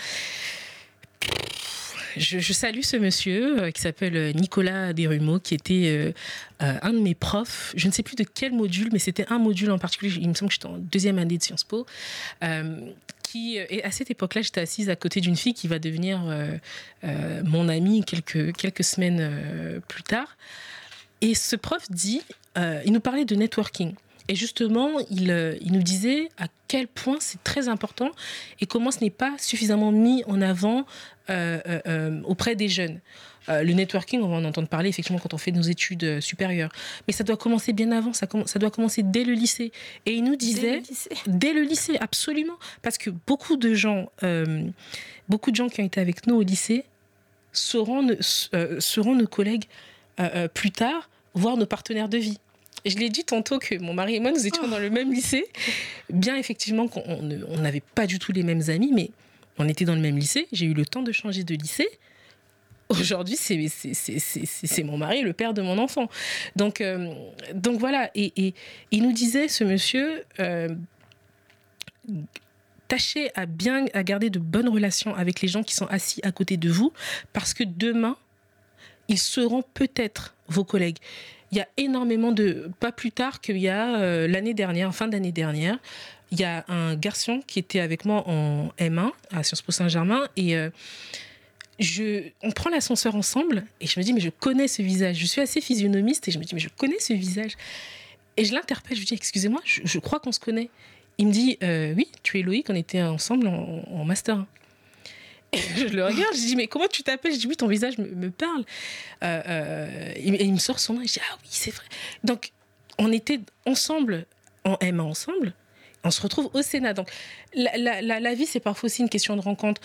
Speaker 3: Je salue ce monsieur qui s'appelle Nicolas Desrumeaux, qui était un de mes profs. Je ne sais plus de quel module, mais c'était un module en particulier. Il me semble que j'étais en 2e année de Sciences Po. Et à cette époque-là, j'étais assise à côté d'une fille qui va devenir mon amie quelques semaines plus tard. Et ce prof il nous parlait de networking. Et justement, il nous disait à quel point c'est très important et comment ce n'est pas suffisamment mis en avant auprès des jeunes. Le networking, on va en entendre parler effectivement quand on fait nos études supérieures. Mais ça doit commencer bien avant, ça doit commencer dès le lycée. Et il nous disait... Dès le lycée, absolument. Parce que beaucoup de gens qui ont été avec nous au lycée seront nos collègues plus tard, voire nos partenaires de vie. Je l'ai dit tantôt que mon mari et moi, nous étions dans le même lycée. Bien effectivement qu'on n'avait pas du tout les mêmes amis, mais on était dans le même lycée. J'ai eu le temps de changer de lycée. Aujourd'hui, c'est mon mari, le père de mon enfant. Donc voilà. Et il nous disait, ce monsieur, tâchez à garder de bonnes relations avec les gens qui sont assis à côté de vous, parce que demain, ils seront peut-être vos collègues. Il y a énormément pas plus tard qu'il y a fin d'année dernière, il y a un garçon qui était avec moi en M1 à Sciences Po Saint-Germain et on prend l'ascenseur ensemble et je me dis mais je connais ce visage. Je suis assez physionomiste et je me dis mais je connais ce visage. Et je l'interpelle, je lui dis excusez-moi, je crois qu'on se connaît. Il me dit, oui, tu es Loïc, on était ensemble en Master 1. Et je le regarde, je dis, mais comment tu t'appelles? Je dis, oui, ton visage me parle. Il me sort son nom, et je dis, ah oui, c'est vrai. Donc, on était ensemble, en M1 ensemble, on se retrouve au Sénat. Donc, la vie, c'est parfois aussi une question de rencontre.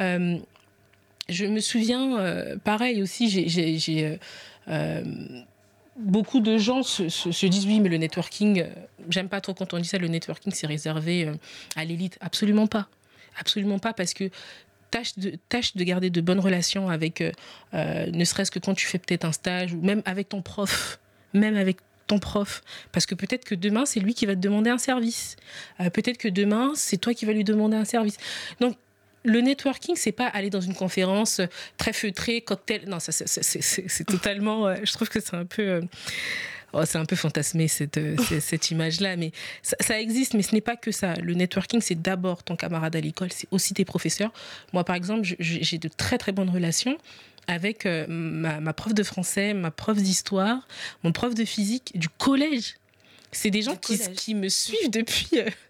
Speaker 3: Je me souviens, pareil aussi, j'ai beaucoup de gens se disent oui, mais le networking, j'aime pas trop quand on dit ça, le networking c'est réservé à l'élite. Absolument pas. Absolument pas, parce que tâche de garder de bonnes relations avec, ne serait-ce que quand tu fais peut-être un stage, ou même avec ton prof, parce que peut-être que demain c'est lui qui va te demander un service, peut-être que demain c'est toi qui vas lui demander un service. Donc le networking, c'est pas aller dans une conférence très feutrée, cocktail. Non, ça, c'est totalement. Je trouve que c'est un peu. C'est un peu fantasmé cette image-là, mais ça existe, mais ce n'est pas que ça. Le networking, c'est d'abord ton camarade à l'école, c'est aussi tes professeurs. Moi, par exemple, j'ai de très très bonnes relations avec ma prof de français, ma prof d'histoire, mon prof de physique du collège. C'est des gens qui me suivent depuis,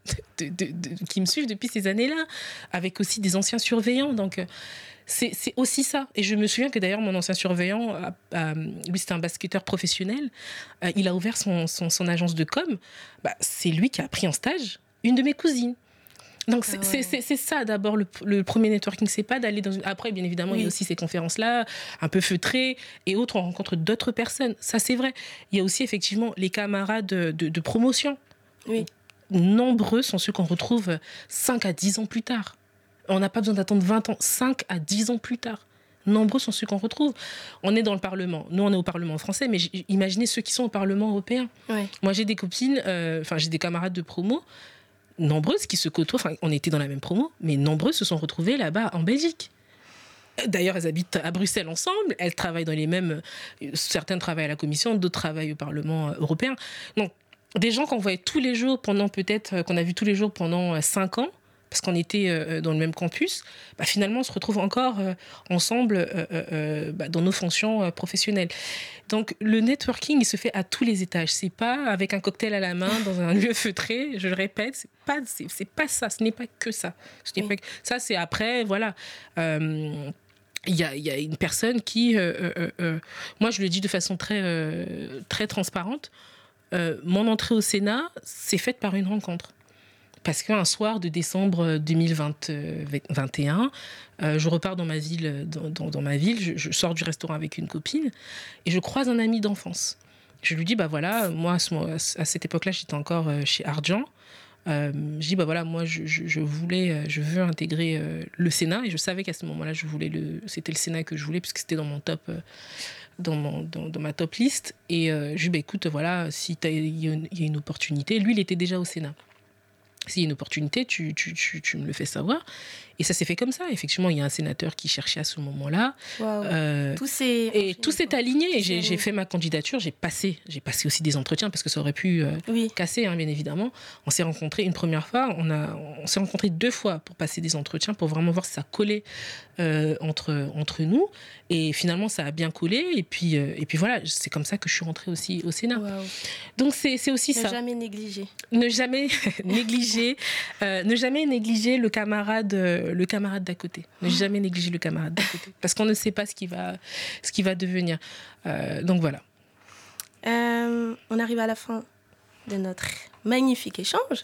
Speaker 3: qui me suivent depuis ces années-là, avec aussi des anciens surveillants. Donc, c'est aussi ça. Et je me souviens que d'ailleurs, mon ancien surveillant, lui, c'était un basketteur professionnel. Il a ouvert son agence de com. C'est lui qui a pris en stage une de mes cousines. Donc, c'est ça d'abord le premier networking. C'est pas d'aller dans une. Après, bien évidemment, il y a aussi ces conférences-là, un peu feutrées et autres. On rencontre d'autres personnes. Ça, c'est vrai. Il y a aussi effectivement les camarades de promotion.
Speaker 2: Oui.
Speaker 3: Nombreux sont ceux qu'on retrouve 5 à 10 ans plus tard. On n'a pas besoin d'attendre 20 ans. 5 à 10 ans plus tard. Nombreux sont ceux qu'on retrouve. On est dans le Parlement. Nous, on est au Parlement français, mais imaginez ceux qui sont au Parlement européen. Ouais. Moi, j'ai des copines, j'ai des camarades de promo, nombreuses qui se côtoient, on était dans la même promo, mais nombreuses se sont retrouvées là-bas en Belgique. D'ailleurs, elles habitent à Bruxelles ensemble, elles travaillent dans les mêmes... Certaines travaillent à la Commission, d'autres travaillent au Parlement européen. Donc, des gens qu'on voyait tous les jours pendant qu'on a vu tous les jours pendant 5 ans, parce qu'on était dans le même campus, finalement, on se retrouve encore ensemble dans nos fonctions professionnelles. Donc, le networking, il se fait à tous les étages. C'est pas avec un cocktail à la main dans un lieu feutré, je le répète, c'est pas ça, ce n'est pas que ça. Ça, c'est après, voilà. Il y a une personne qui... moi, je le dis de façon très, très transparente, mon entrée au Sénat s'est faite par une rencontre. Parce qu'un soir de décembre 2021, je repars dans ma ville, je sors du restaurant avec une copine et je croise un ami d'enfance. Je lui dis, voilà, moi, à cette époque-là, j'étais encore chez Ardian. Je dis, moi, je veux intégrer le Sénat et je savais qu'à ce moment-là, c'était le Sénat que je voulais puisque c'était dans mon top... dans ma top liste. Et je lui dis, écoute, voilà, si il y a une opportunité. Lui, il était déjà au Sénat. S'il y a une opportunité, tu me le fais savoir. Et ça s'est fait comme ça. Effectivement, il y a un sénateur qui cherchait à ce moment-là.
Speaker 2: Wow. Tout s'est
Speaker 3: aligné. Et j'ai fait ma candidature. J'ai passé aussi des entretiens parce que ça aurait pu casser, bien évidemment. On s'est rencontrés une première fois. On s'est rencontrés 2 fois pour passer des entretiens, pour vraiment voir si ça collait entre nous. Et finalement, ça a bien collé. Et puis voilà, c'est comme ça que je suis rentrée aussi au Sénat. Wow. Donc, c'est aussi ça.
Speaker 2: Ne jamais négliger.
Speaker 3: Ne jamais négliger le camarade d'à côté. Ne jamais négliger le camarade d'à côté. Parce qu'on ne sait pas ce qui va devenir. Donc voilà.
Speaker 2: On arrive à la fin de notre magnifique échange.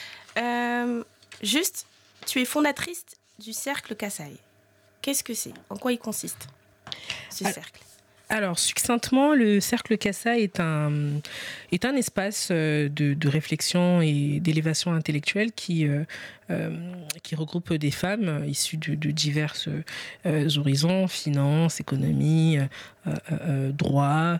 Speaker 2: Juste, tu es fondatrice du Cercle Kassaï. Qu'est-ce que c'est ? En quoi il consiste, ce cercle ?
Speaker 3: Alors, succinctement, le Cercle Kassaï est un espace de réflexion et d'élévation intellectuelle qui regroupe des femmes issues de divers horizons, finance, économie, droit,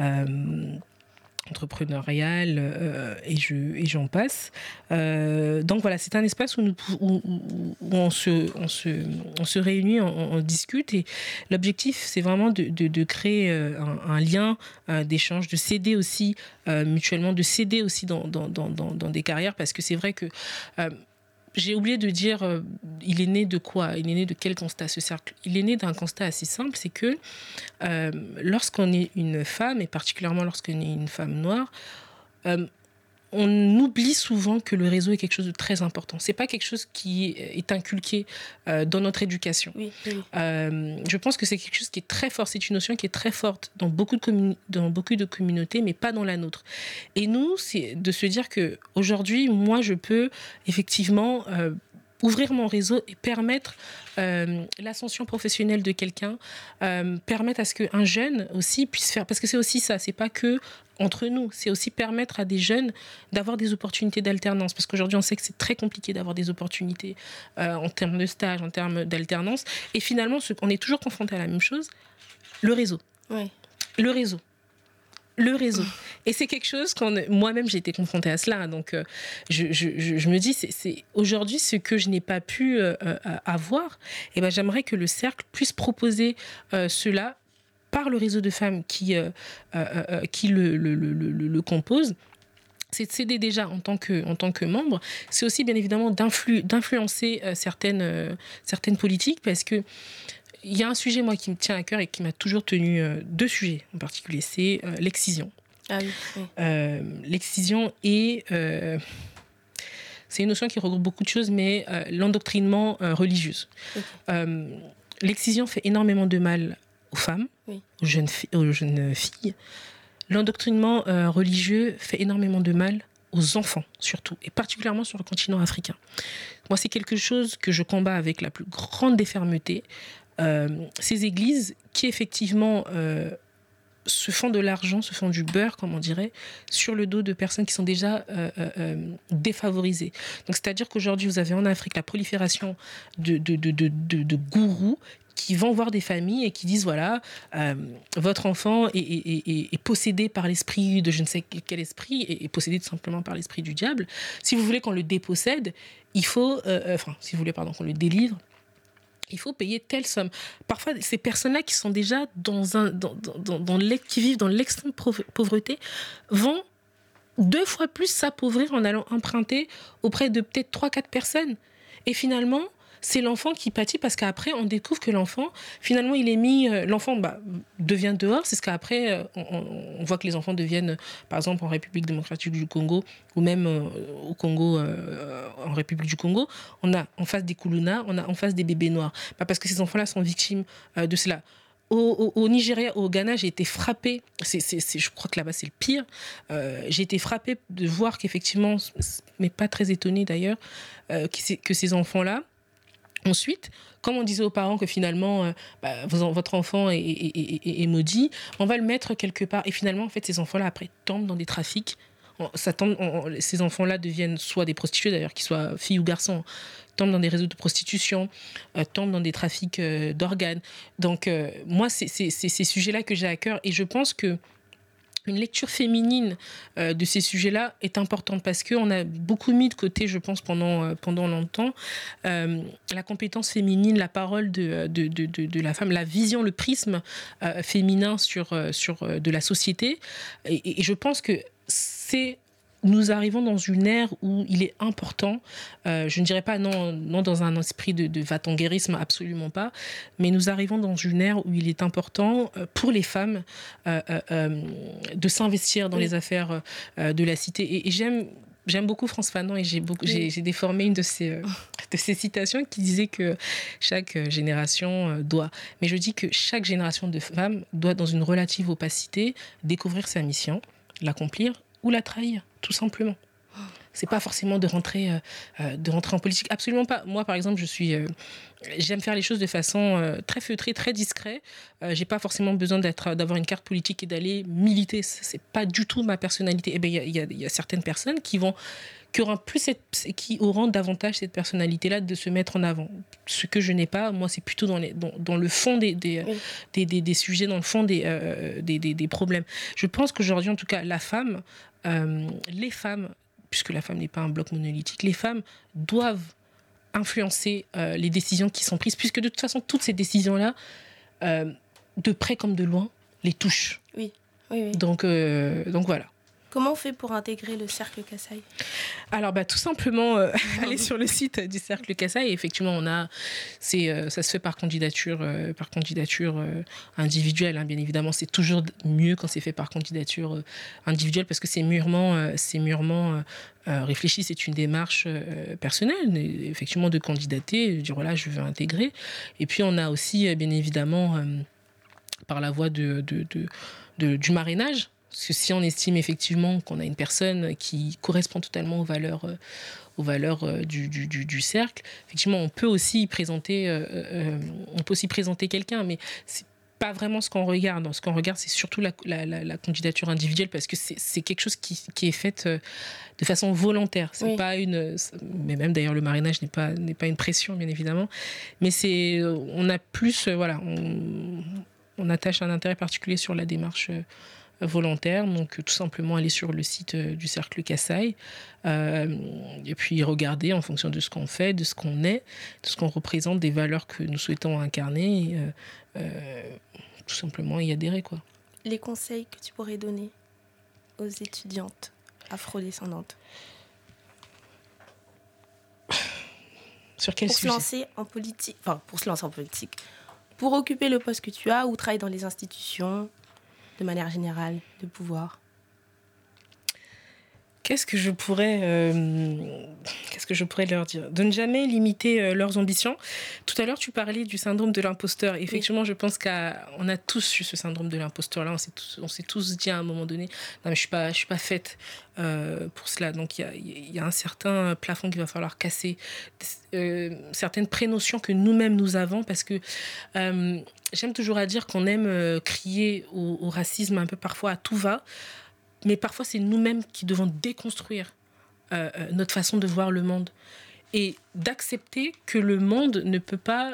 Speaker 3: entrepreneurial et j'en passe. Donc voilà, c'est un espace où on se réunit, on discute et l'objectif c'est vraiment de créer un lien d'échange, de s'aider aussi mutuellement, de s'aider aussi dans des carrières parce que c'est vrai que j'ai oublié de dire, il est né de quoi ? Il est né de quel constat, ce cercle ? Il est né d'un constat assez simple, c'est que lorsqu'on est une femme, et particulièrement lorsqu'on est une femme noire, on oublie souvent que le réseau est quelque chose de très important. C'est pas quelque chose qui est inculqué dans notre éducation.
Speaker 2: Oui.
Speaker 3: Je pense que c'est quelque chose qui est très fort. C'est une notion qui est très forte dans beaucoup de communautés, mais pas dans la nôtre. Et nous, c'est de se dire que aujourd'hui, moi, je peux effectivement ouvrir mon réseau et permettre l'ascension professionnelle de quelqu'un, permettre à ce qu'un jeune aussi puisse faire, parce que c'est aussi ça, c'est pas que entre nous, c'est aussi permettre à des jeunes d'avoir des opportunités d'alternance, parce qu'aujourd'hui on sait que c'est très compliqué d'avoir des opportunités en termes de stage, en termes d'alternance, et finalement on est toujours confronté à la même chose, le réseau.
Speaker 2: Oui.
Speaker 3: Le réseau. Et c'est quelque chose moi-même j'ai été confrontée à cela, donc je me dis c'est aujourd'hui ce que je n'ai pas pu avoir, et ben j'aimerais que le cercle puisse proposer cela par le réseau de femmes qui le compose. C'est de s'aider déjà en tant que membre. C'est aussi bien évidemment d'influencer certaines politiques, parce que il y a un sujet, moi, qui me tient à cœur et qui m'a toujours tenu, deux sujets en particulier, c'est l'excision.
Speaker 2: Ah oui.
Speaker 3: L'excision et... c'est une notion qui regroupe beaucoup de choses, mais l'endoctrinement religieux. Okay. L'excision fait énormément de mal aux femmes, aux jeunes filles. L'endoctrinement religieux fait énormément de mal aux enfants, surtout, et particulièrement sur le continent africain. Moi, c'est quelque chose que je combats avec la plus grande des fermetés. Ces églises qui, effectivement, se font de l'argent, se font du beurre, comme on dirait, sur le dos de personnes qui sont déjà défavorisées. Donc, c'est-à-dire qu'aujourd'hui, vous avez en Afrique la prolifération de gourous qui vont voir des familles et qui disent, voilà, votre enfant est possédé par l'esprit de je ne sais quel esprit, est possédé tout simplement par l'esprit du diable. Si vous voulez qu'on le dépossède, il faut... si vous voulez, qu'on le délivre, il faut payer telle somme. Parfois, ces personnes-là qui sont déjà qui vivent dans l'extrême pauvreté vont 2 fois plus s'appauvrir en allant emprunter auprès de peut-être 3-4 personnes. Et finalement, c'est l'enfant qui pâtit, parce qu'après, on découvre que l'enfant, finalement, l'enfant devient dehors. C'est ce qu'après, on voit que les enfants deviennent, par exemple, en République démocratique du Congo, ou même au Congo, en République du Congo, on a en face des Koulouna, on a en face des bébés noirs. Parce que ces enfants-là sont victimes de cela. Au Nigeria, au Ghana, j'ai été frappée, je crois que là-bas c'est le pire, j'ai été frappée de voir qu'effectivement, mais pas très étonnée d'ailleurs, que ces enfants-là, ensuite, comme on disait aux parents que finalement votre enfant est maudit, on va le mettre quelque part, et finalement en fait ces enfants-là après tombent dans des trafics. Ces enfants-là deviennent soit des prostituées d'ailleurs, qu'ils soient filles ou garçons, tombent dans des réseaux de prostitution, tombent dans des trafics d'organes. Donc moi c'est ces sujets-là que j'ai à cœur, et je pense que une lecture féminine de ces sujets-là est importante, parce qu'on a beaucoup mis de côté, je pense, pendant longtemps, la compétence féminine, la parole de la femme, la vision, le prisme féminin sur de la société. Et je pense que nous arrivons dans une ère où il est important, je ne dirais pas non dans un esprit de va-t-en-guérisme, absolument pas, mais nous arrivons dans une ère où il est important pour les femmes de s'investir dans les affaires de la cité. Et j'aime beaucoup France Fanon, et j'ai déformé une de ces citations qui disait que chaque génération doit. Mais je dis que chaque génération de femmes doit, dans une relative opacité, découvrir sa mission, l'accomplir ou la trahir, tout simplement. C'est pas forcément de rentrer en politique, absolument pas. Moi, par exemple, j'aime faire les choses de façon très feutrée, très discrète. J'ai pas forcément besoin d'avoir une carte politique et d'aller militer. C'est pas du tout ma personnalité. Et ben il y a certaines personnes qui auront davantage cette personnalité-là de se mettre en avant. Ce que je n'ai pas, moi, c'est plutôt dans le fond des sujets, dans le fond des problèmes. Je pense qu'aujourd'hui, en tout cas, les femmes, puisque la femme n'est pas un bloc monolithique, les femmes doivent influencer les décisions qui sont prises, puisque de toute façon, toutes ces décisions-là, de près comme de loin, les touchent.
Speaker 2: Oui.
Speaker 3: Donc voilà.
Speaker 2: Comment on fait pour intégrer le Cercle Kassaï ?
Speaker 3: Alors, tout simplement, aller sur le site du Cercle Kassaï. Effectivement, ça se fait par candidature individuelle. Hein, bien évidemment, c'est toujours mieux quand c'est fait par candidature individuelle parce que c'est mûrement réfléchi. C'est une démarche personnelle, effectivement, de candidater, de dire voilà, je veux intégrer. Et puis, on a aussi, bien évidemment, par la voie du marrainage. Parce que si on estime effectivement qu'on a une personne qui correspond totalement aux valeurs du cercle, effectivement, on peut aussi présenter quelqu'un, mais c'est pas vraiment ce qu'on regarde. Ce qu'on regarde, c'est surtout la candidature individuelle, parce que c'est quelque chose qui est fait de façon volontaire. C'est pas mais même d'ailleurs le marrainage n'est pas une pression, bien évidemment. Mais on a plus, on attache un intérêt particulier sur la démarche volontaire, donc tout simplement aller sur le site du Cercle Kassaï et puis regarder en fonction de ce qu'on fait, de ce qu'on est, de ce qu'on représente, des valeurs que nous souhaitons incarner et tout simplement y adhérer, quoi.
Speaker 2: Les conseils que tu pourrais donner aux étudiantes afrodescendantes
Speaker 3: sur quel sujet ?
Speaker 2: Pour se lancer en politique, pour occuper le poste que tu as ou travailler dans les institutions de manière générale, de pouvoir.
Speaker 3: Qu'est-ce que je pourrais leur dire ? De ne jamais limiter leurs ambitions. Tout à l'heure, tu parlais du syndrome de l'imposteur. Effectivement, je pense qu'on a tous eu ce syndrome de l'imposteur-là. On s'est tous dit à un moment donné, non mais je suis pas faite pour cela. Donc il y a un certain plafond qu'il va falloir casser, certaines prénotions que nous-mêmes nous avons, parce que j'aime toujours à dire qu'on aime crier au racisme un peu parfois à tout va. Mais parfois, c'est nous-mêmes qui devons déconstruire notre façon de voir le monde et d'accepter que le monde ne peut pas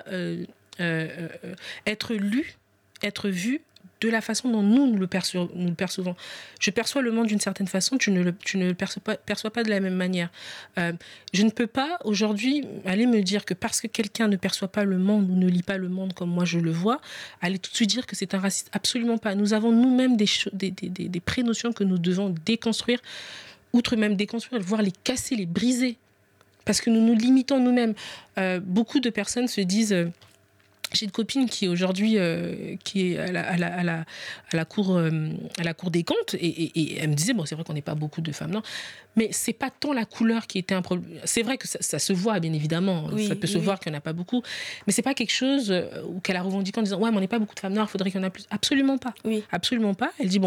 Speaker 3: être lu, être vu de la façon dont nous le percevons. Je perçois le monde d'une certaine façon, tu ne le perçois pas de la même manière. Je ne peux pas aujourd'hui aller me dire que parce que quelqu'un ne perçoit pas le monde ou ne lit pas le monde comme moi je le vois, aller tout de suite dire que c'est un raciste. Absolument pas. Nous avons nous-mêmes des prénotions que nous devons déconstruire, outre même déconstruire, voire les casser, les briser. Parce que nous nous limitons nous-mêmes. Beaucoup de personnes se disent... J'ai une copine qui aujourd'hui qui est à la cour des comptes et elle me disait c'est vrai qu'on n'est pas beaucoup de femmes, non, mais c'est pas tant la couleur qui était un problème. C'est vrai que ça se voit, bien évidemment, ça peut se voir qu'il n'y en a pas beaucoup, mais c'est pas quelque chose qu'elle a revendiqué en disant mais on n'est pas beaucoup de femmes noires, il faudrait qu'il y en ait plus. Absolument pas. Absolument pas. Elle dit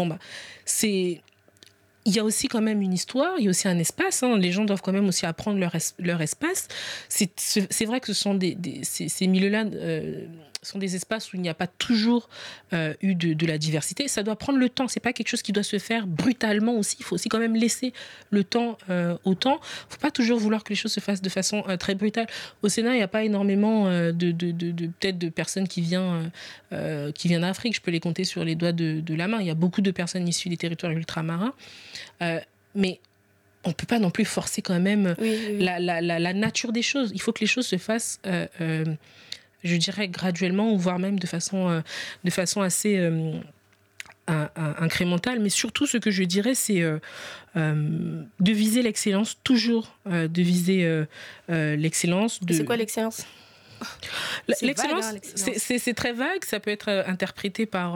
Speaker 3: il y a aussi quand même une histoire, il y a aussi un espace. Hein. Les gens doivent quand même aussi apprendre leur espace. C'est vrai que ces milieux-là sont des espaces où il n'y a pas toujours eu de la diversité. Ça doit prendre le temps. C'est pas quelque chose qui doit se faire brutalement aussi. Il faut aussi quand même laisser le temps au temps. Il ne faut pas toujours vouloir que les choses se fassent de façon très brutale. Au Sénat, il n'y a pas énormément peut-être de personnes qui viennent d'Afrique. Je peux les compter sur les doigts de la main. Il y a beaucoup de personnes issues des territoires ultramarins. Mais on ne peut pas non plus forcer quand même la nature des choses. Il faut que les choses se fassent, je dirais, graduellement, voire même de façon assez incrémentale. Mais surtout, ce que je dirais, c'est de viser l'excellence, toujours de viser l'excellence.
Speaker 2: C'est quoi l'excellence ?
Speaker 3: L'excellence, vague, hein, c'est très vague, ça peut être interprété par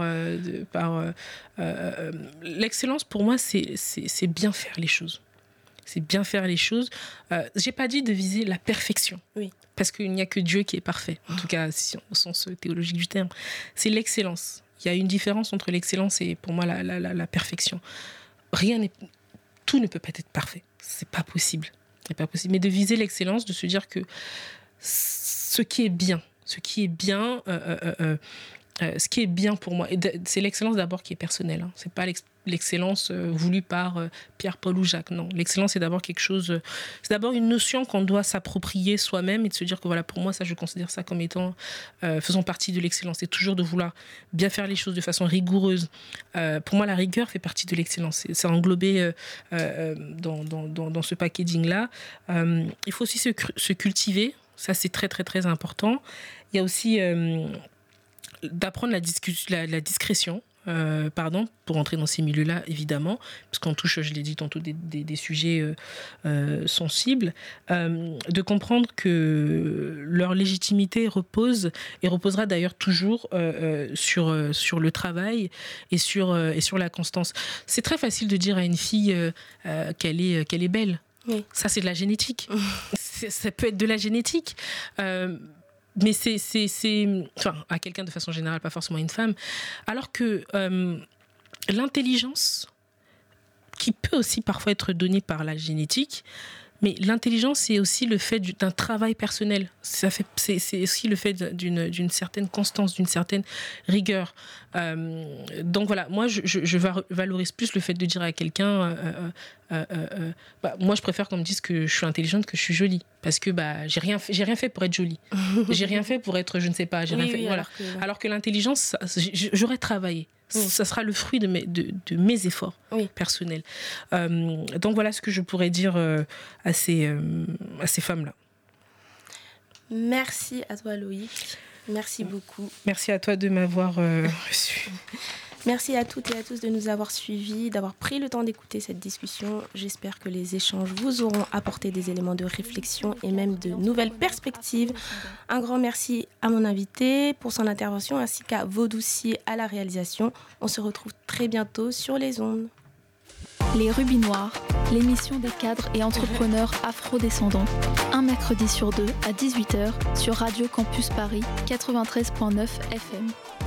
Speaker 3: l'excellence. Pour moi, c'est bien faire les choses. C'est bien faire les choses. J'ai pas dit de viser la perfection, parce qu'il n'y a que Dieu qui est parfait. En tout cas, au sens théologique du terme, c'est l'excellence. Il y a une différence entre l'excellence et, pour moi, la perfection. Tout ne peut pas être parfait. C'est pas possible. C'est pas possible. Mais de viser l'excellence, de se dire que ce qui est bien pour moi, c'est l'excellence d'abord qui est personnelle. Hein. C'est pas l'excellence voulue par Pierre, Paul ou Jacques. Non, l'excellence c'est d'abord quelque chose. C'est d'abord une notion qu'on doit s'approprier soi-même et de se dire que voilà, pour moi, ça, je considère ça comme étant faisant partie de l'excellence. C'est toujours de vouloir bien faire les choses de façon rigoureuse. Pour moi, la rigueur fait partie de l'excellence. C'est englobé dans ce packaging-là. Il faut aussi se cultiver. Ça, c'est très, très, très important. Il y a aussi d'apprendre la discrétion. pour entrer dans ces milieux-là, évidemment, parce qu'on touche, je l'ai dit tantôt, des sujets sensibles, de comprendre que leur légitimité repose, et reposera d'ailleurs toujours sur le travail et sur la constance. C'est très facile de dire à une fille qu'elle est belle.
Speaker 2: Oui.
Speaker 3: Ça, c'est de la génétique. Ça peut être de la génétique. Mais c'est enfin, à quelqu'un de façon générale, pas forcément une femme. Alors que l'intelligence, qui peut aussi parfois être donnée par la génétique, mais l'intelligence, c'est aussi le fait d'un travail personnel. C'est aussi le fait d'une certaine constance, d'une certaine rigueur. Donc voilà, moi, je valorise plus le fait de dire à quelqu'un... moi, je préfère qu'on me dise que je suis intelligente que je suis jolie. Parce que j'ai rien fait pour être jolie. J'ai rien fait pour être, je ne sais pas. Voilà. Alors que l'intelligence, j'aurais travaillé. Ça sera le fruit de mes efforts personnels. Donc voilà ce que je pourrais dire à ces femmes-là.
Speaker 2: Merci à toi, Loïc. Merci beaucoup.
Speaker 3: Merci à toi de m'avoir reçu.
Speaker 2: Merci à toutes et à tous de nous avoir suivis, d'avoir pris le temps d'écouter cette discussion. J'espère que les échanges vous auront apporté des éléments de réflexion et même de nouvelles perspectives. Un grand merci à mon invité pour son intervention ainsi qu'à Vaudoussier à la réalisation. On se retrouve très bientôt sur les ondes.
Speaker 1: Les Rubinoirs, l'émission des cadres et entrepreneurs afro-descendants. Un mercredi sur deux à 18h sur Radio Campus Paris 93.9 FM.